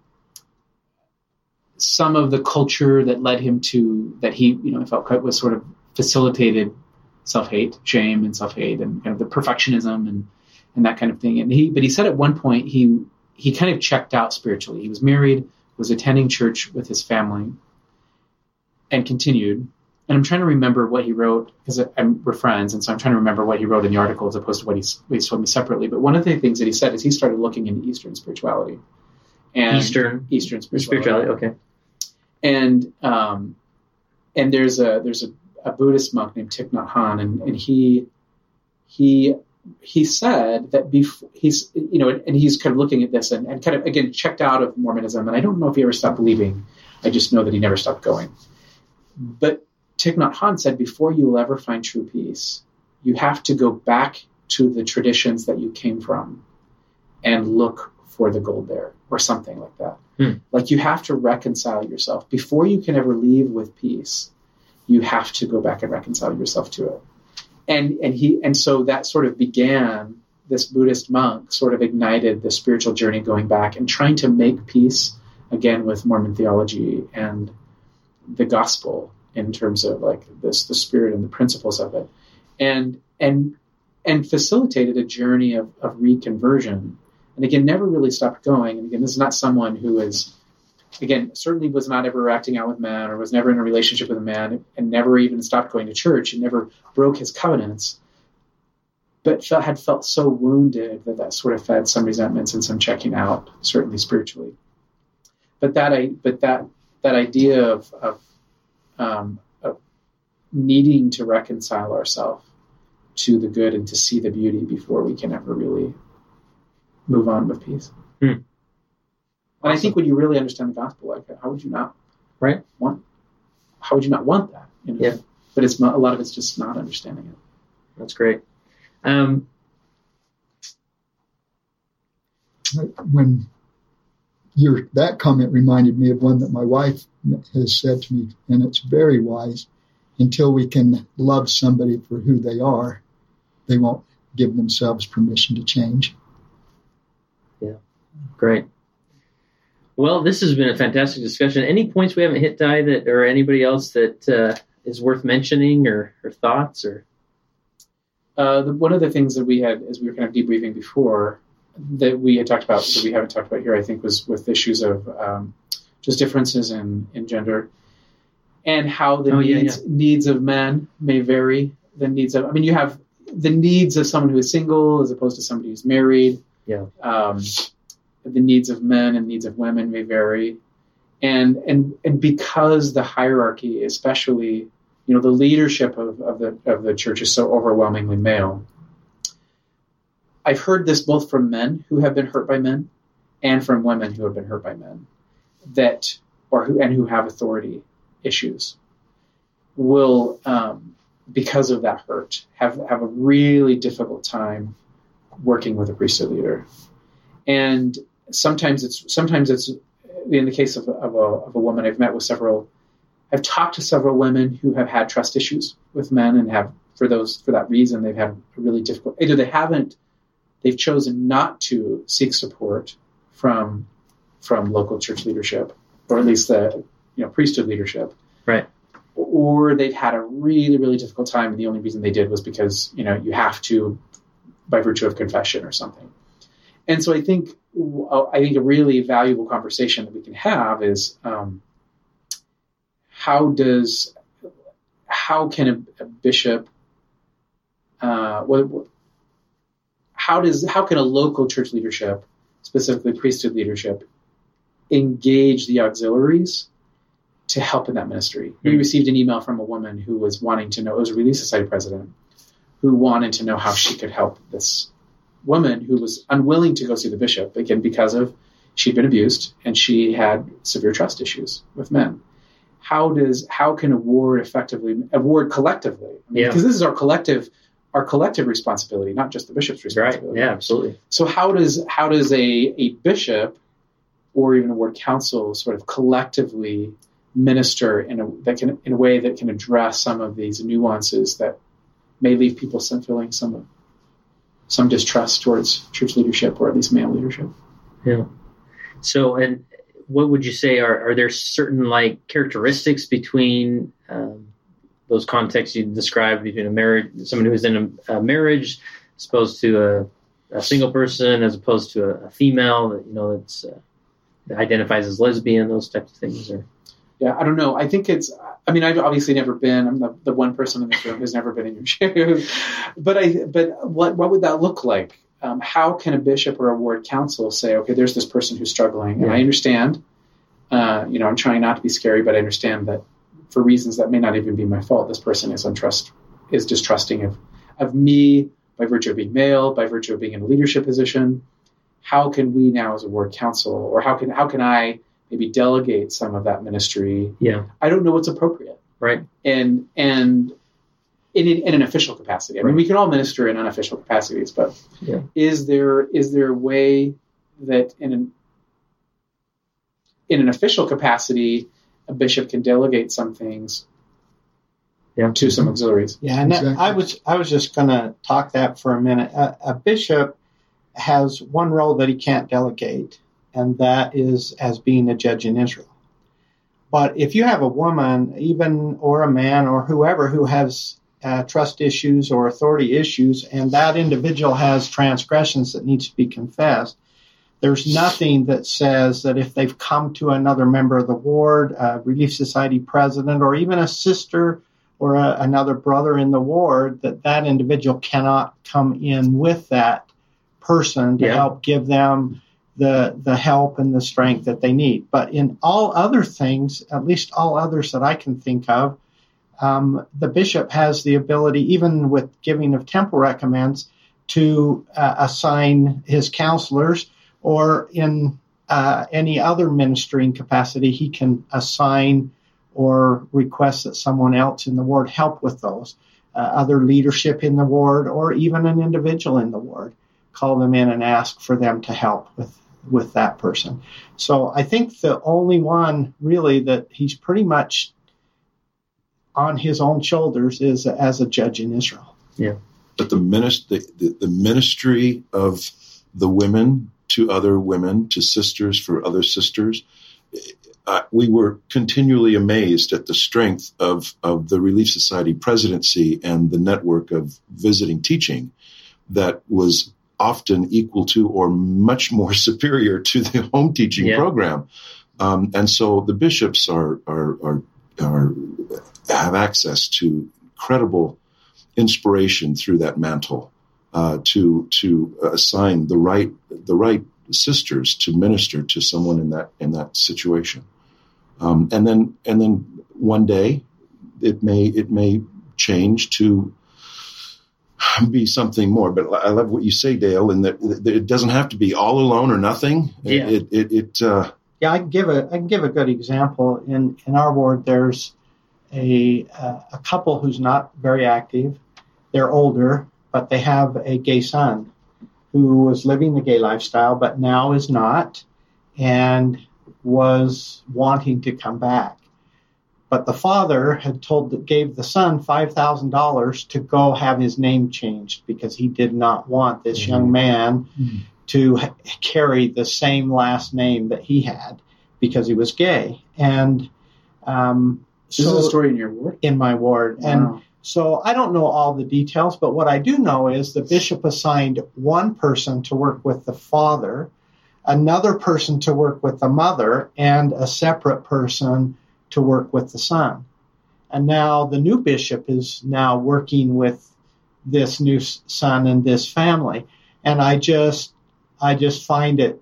some of the culture that led him to, that he, you know, felt was sort of facilitated self-hate, shame and self-hate, and kind of the perfectionism and, and that kind of thing. And he, but he said at one point he, he kind of checked out spiritually. He was married, was attending church with his family, and continued. And I'm trying to remember what he wrote, because I'm, we're friends, and so I'm trying to remember what he wrote in the article as opposed to what he, what he told me separately. But one of the things that he said is he started looking into Eastern spirituality. And Eastern? Eastern spirituality. Spirituality, okay. And um, and there's a there's a, a Buddhist monk named Thich Nhat Hanh, and, and he he he said that before he's you know and he's kind of looking at this and, and kind of again checked out of Mormonism, and I don't know if he ever stopped believing. I just know that he never stopped going. But Thich Nhat Hanh said, before you will ever find true peace, you have to go back to the traditions that you came from and look for the gold there, or something like that. Hmm. Like, you have to reconcile yourself. Before you can ever leave with peace, you have to go back and reconcile yourself to it. And and he and so that sort of began, this Buddhist monk sort of ignited the spiritual journey, going back and trying to make peace again with Mormon theology and the gospel, in terms of like this, the spirit and the principles of it, and and and facilitated a journey of, of reconversion. And again, never really stopped going. And again, this is not someone who is, again, certainly was not ever acting out with men, or was never in a relationship with a man, and never even stopped going to church, and never broke his covenants, but felt, had felt so wounded that that sort of fed some resentments and some checking out, certainly spiritually. But that I, but that that idea of of, um, of needing to reconcile ourselves to the good and to see the beauty before we can ever really move on with peace. Hmm. And I think when you really understand the gospel like that, how would you not right? want? How would you not want that? You know? Yeah. But it's not, a lot of it's just not understanding it. That's great. Um, when your that comment reminded me of one that my wife has said to me, and it's very wise. Until we can love somebody for who they are, they won't give themselves permission to change. Yeah, great. Well, this has been a fantastic discussion. Any points we haven't hit, Ty, that or anybody else that uh, is worth mentioning, or, or thoughts, or uh, the, one of the things that we had, as we were kind of debriefing before, that we had talked about, that we haven't talked about here, I think, was with issues of um, just differences in, in gender. And how the oh, needs yeah, yeah. needs of men may vary. The needs of, I mean, you have the needs of someone who is single as opposed to somebody who's married. Yeah. Um, the needs of men and needs of women may vary, and and and because the hierarchy, especially, you know, the leadership of, of the of the church is so overwhelmingly male. I've heard this both from men who have been hurt by men, and from women who have been hurt by men, that or who and who have authority issues will, um, because of that hurt, have, have a really difficult time working with a priesthood leader. And sometimes it's, sometimes it's in the case of, of, a, of a woman, I've met with several, I've talked to several women who have had trust issues with men and have, for those, for that reason, they've had a really difficult, either they haven't, they've chosen not to seek support from, from local church leadership, or at least the, you know, priesthood leadership. Right. Or they've had a really, really difficult time, and the only reason they did was because, you know, you have to, by virtue of confession or something. And so I think, I think a really valuable conversation that we can have is, um, how does, how can a, a bishop, uh, what, what, how does, how can a local church leadership, specifically priesthood leadership, engage the auxiliaries to help in that ministry? Mm-hmm. We received an email from a woman who was wanting to know, it was a Relief Society president, who wanted to know how she could help this woman who was unwilling to go see the bishop, again, because of she'd been abused and she had severe trust issues with men. How does, how can a ward effectively, a ward collectively, I mean, yeah. because this is our collective, our collective responsibility, not just the bishop's responsibility. Right. Yeah, absolutely. So how does, how does a, a bishop or even a ward council sort of collectively minister in a that can in a way that can address some of these nuances that may leave people some feeling some some distrust towards church leadership, or at least male leadership? Yeah. So, and what would you say are are there certain like characteristics between um, those contexts you described, between a marriage, someone who is in a, a marriage, as opposed to a, a single person, as opposed to a, a female that you know that's uh, that identifies as lesbian, those types of things, or Yeah, I don't know. I think it's, I mean, I've obviously never been, I'm the, the one person in this room who's never been in your shoes, but I, but what, what would that look like? Um, how can a bishop or a ward council say, okay, there's this person who's struggling, and I understand, uh, you know, I'm trying not to be scary, but I understand that for reasons that may not even be my fault, this person is untrust, is distrusting of, of me by virtue of being male, by virtue of being in a leadership position. How can we now as a ward council, or how can, how can I maybe delegate some of that ministry? Yeah. I don't know what's appropriate. Right. And, and in, in an official capacity. I mean, Right. we can all minister in unofficial capacities, but Yeah. is there, is there a way that in an, in an official capacity, a bishop can delegate some things Yeah. to some auxiliaries? Yeah, and that- Exactly. I was I was just going to talk that for a minute. A, a bishop has one role that he can't delegate, and that is as being a judge in Israel. But if you have a woman, even or a man or whoever who has uh, trust issues or authority issues, and that individual has transgressions that needs to be confessed, there's nothing that says that if they've come to another member of the ward, a Relief Society president, or even a sister or a, another brother in the ward, that that individual cannot come in with that person to Yeah. help give them the the help and the strength that they need. But in all other things, at least all others that I can think of, um, the bishop has the ability, even with giving of temple recommends, to uh, assign his counselors, or in uh, any other ministering capacity, he can assign or request that someone else in the ward help with those. Uh, other leadership in the ward, or even an individual in the ward, call them in and ask for them to help with, with that person. So I think the only one really that he's pretty much on his own shoulders is as a judge in Israel. Yeah. But the, minist- the, the, the ministry of the women to other women, to sisters for other sisters, Uh, we were continually amazed at the strength of, of the Relief Society presidency and the network of visiting teaching that was often equal to or much more superior to the home teaching yeah. program. Um, and so the bishops are, are, are, are, have access to incredible inspiration through that mantle uh, to, to assign the right, the right sisters to minister to someone in that, in that situation. Um, and then, and then one day, it may it may change to be something more. But I love what you say, Dale, in that it doesn't have to be all alone or nothing. Yeah. It it, it uh, yeah. I can give a I can give a good example. In in our ward, there's a uh, a couple who's not very active. They're older, but they have a gay son who was living the gay lifestyle, but now is not, and was wanting to come back. But the father had told, gave the son five thousand dollars to go have his name changed because he did not want this mm-hmm. young man mm-hmm. to ha- carry the same last name that he had because he was gay. And um, this so, is a story in your ward? In my ward. Wow. And so I don't know all the details, but what I do know is the bishop assigned one person to work with the father, another person to work with the mother, and a separate person to work with the son. And now the new bishop is now working with this new son and this family. And I just, I just find it,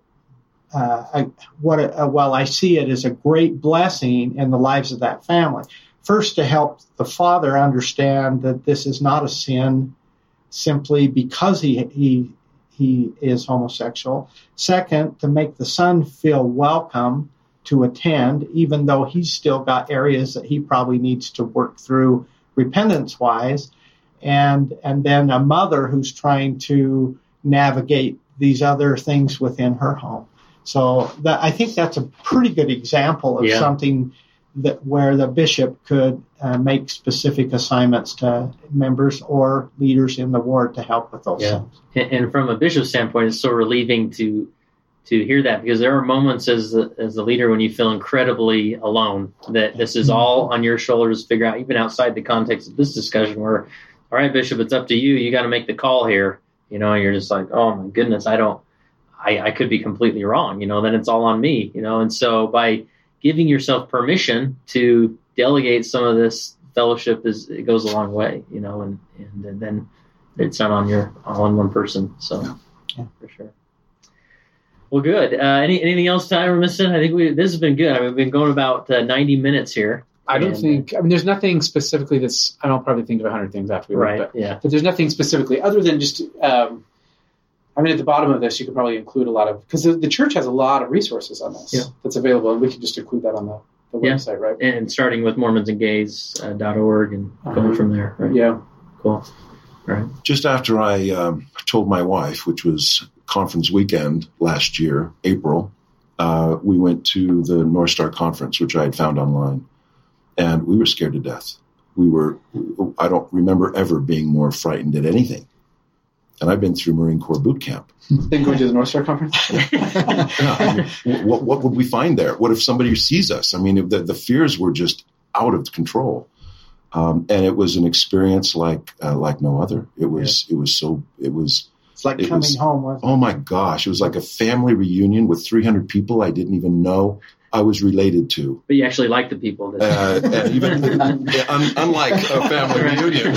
uh, I, what, a, well, I see it as a great blessing in the lives of that family. First, to help the father understand that this is not a sin simply because he, he, he is homosexual. Second, to make the son feel welcome to attend, even though he's still got areas that he probably needs to work through repentance-wise. And, and then a mother who's trying to navigate these other things within her home. So that, I think that's a pretty good example of yeah. something that where the bishop could uh, make specific assignments to members or leaders in the ward to help with those yeah. things. And, and from a bishop's standpoint, it's so relieving to to hear that, because there are moments as the, as the leader when you feel incredibly alone, that this is all on your shoulders to figure out, even outside the context of this discussion, where, all right, Bishop, it's up to you. You got to make the call here. You know, and you're just like, oh my goodness, I don't, I, I could be completely wrong. You know, then it's all on me. You know, and so by giving yourself permission to delegate some of this fellowship, is it goes a long way, you know, and, and, and then it's not on your all on one person. So yeah, yeah for sure. Well, good. Uh, any anything else, Ty, we're missing? I think we this has been good. I mean, we've been going about uh, ninety minutes here. I don't and, think. I mean, there's nothing specifically that's. I don't probably think of a hundred things after we right. read, but, yeah. but there's nothing specifically other than just. Um, I mean, at the bottom of this, you could probably include a lot of, because the, the church has a lot of resources on this yeah. that's available, and we can just include that on the, the yeah. website, right? And starting with Mormons and Gays uh, dot org and uh-huh. going from there. Right? Yeah. Cool. Right. Just after I um, told my wife, which was conference weekend last year, April, uh, we went to the North Star Conference, which I had found online, and we were scared to death. We were, I don't remember ever being more frightened at anything. And I've been through Marine Corps boot camp. Then going to the North Star Conference? yeah, I mean, what, what would we find there? What if somebody sees us? I mean, the, the fears were just out of control. Um, and it was an experience like uh, like no other. It was yeah. it was so it was. It's like it coming was, home. Wasn't it? Oh my gosh! It was like a family reunion with three hundred people I didn't even know I was related to. But you actually like the people. That uh, and even yeah, un, unlike a family reunion.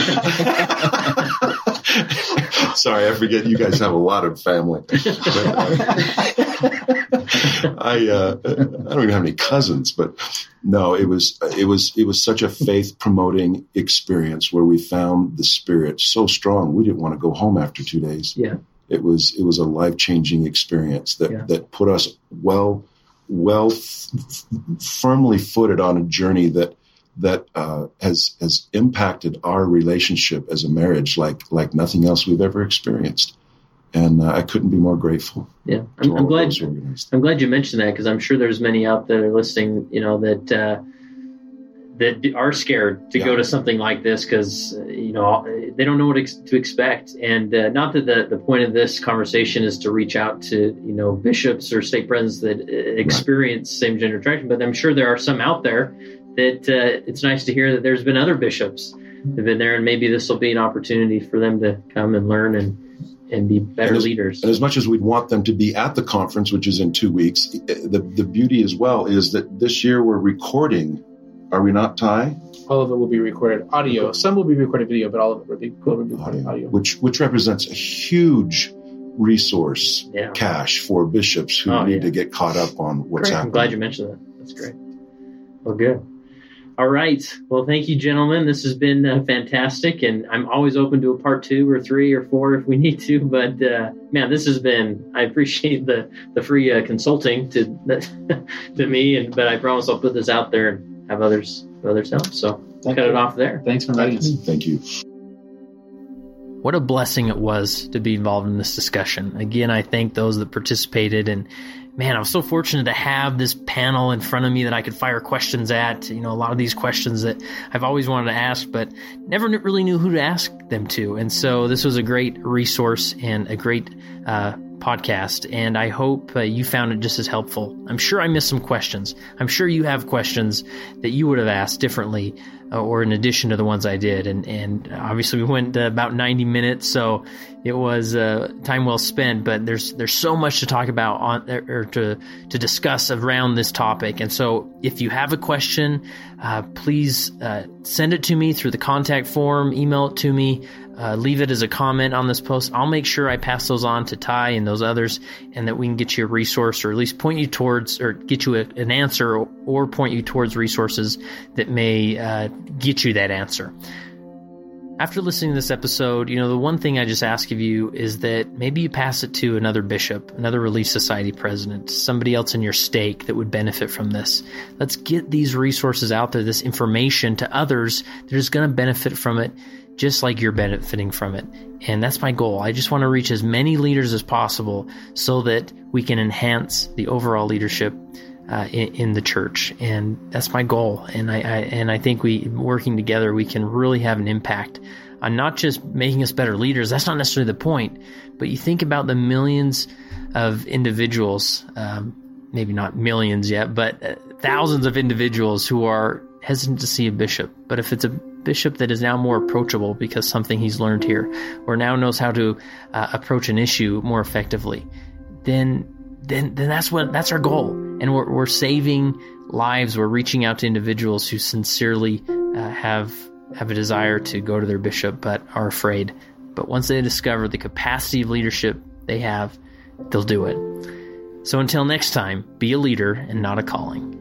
Sorry, I forget you guys have a lot of family. But, uh, I uh, I don't even have any cousins, but no, it was it was it was such a faith promoting experience where we found the Spirit so strong we didn't want to go home after two days. Yeah, it was it was a life changing experience that Yeah. that put us well well f- f- firmly footed on a journey that that uh, has has impacted our relationship as a marriage like like nothing else we've ever experienced. And uh, I couldn't be more grateful. Yeah, to I'm, all I'm of glad. those organized. I'm glad you mentioned that, because I'm sure there's many out there listening, you know, that uh, that are scared to Yeah. go to something like this because uh, you know they don't know what ex- to expect. And uh, not that the the point of this conversation is to reach out to you know bishops or stake presidents that uh, experience same gender attraction, but I'm sure there are some out there that uh, it's nice to hear that there's been other bishops that have been there, and maybe this will be an opportunity for them to come and learn and. and be better and as, leaders. And as much as we'd want them to be at the conference, which is in two weeks, the, the beauty as well is that this year we're recording. Are we not, Ty? All of it will be recorded audio. Some will be recorded video, but all of it will be, will be recorded Audio, audio. Which, which represents a huge resource Yeah. cache for bishops who Oh, need yeah. to get caught up on what's Great. happening. I'm glad you mentioned that. That's great. Well, good. All right. Well, thank you, gentlemen. This has been uh, fantastic, and I'm always open to a part two or three or four if we need to. But uh, man, this has been. I appreciate the the free uh, consulting to to me, and but I promise I'll put this out there and have others others help. So Thank cut you. it off there. Thanks for inviting us. Thank you. What a blessing it was to be involved in this discussion. Again, I thank those that participated, and man, I was so fortunate to have this panel in front of me that I could fire questions at. You know, a lot of these questions that I've always wanted to ask, but never really knew who to ask them to. And so this was a great resource and a great uh, podcast, and I hope uh, you found it just as helpful. I'm sure I missed some questions. I'm sure you have questions that you would have asked differently uh, or in addition to the ones I did. And, and obviously we went uh, about ninety minutes, so it was uh, time well spent, but there's there's so much to talk about on or to to discuss around this topic. And so if you have a question, uh, please uh, send it to me through the contact form, email it to me, uh, leave it as a comment on this post. I'll make sure I pass those on to Ty and those others, and that we can get you a resource, or at least point you towards, or get you a, an answer, or, or point you towards resources that may uh, get you that answer. After listening to this episode, you know, the one thing I just ask of you is that maybe you pass it to another bishop, another Relief Society president, somebody else in your stake that would benefit from this. Let's get these resources out there, this information to others that is going to benefit from it, just like you're benefiting from it. And that's my goal. I just want to reach as many leaders as possible so that we can enhance the overall leadership Uh, in, in the church, and that's my goal. And I, I and I think we working together, we can really have an impact on not just making us better leaders. That's not necessarily the point, but you think about the millions of individuals, um, maybe not millions yet, but uh, thousands of individuals who are hesitant to see a bishop. But if it's a bishop that is now more approachable because something he's learned here, or now knows how to uh, approach an issue more effectively, then then then that's what that's our goal. And we're, we're saving lives. We're reaching out to individuals who sincerely uh, have have a desire to go to their bishop but are afraid. But once they discover the capacity of leadership they have, they'll do it. So until next time, be a leader and not a calling.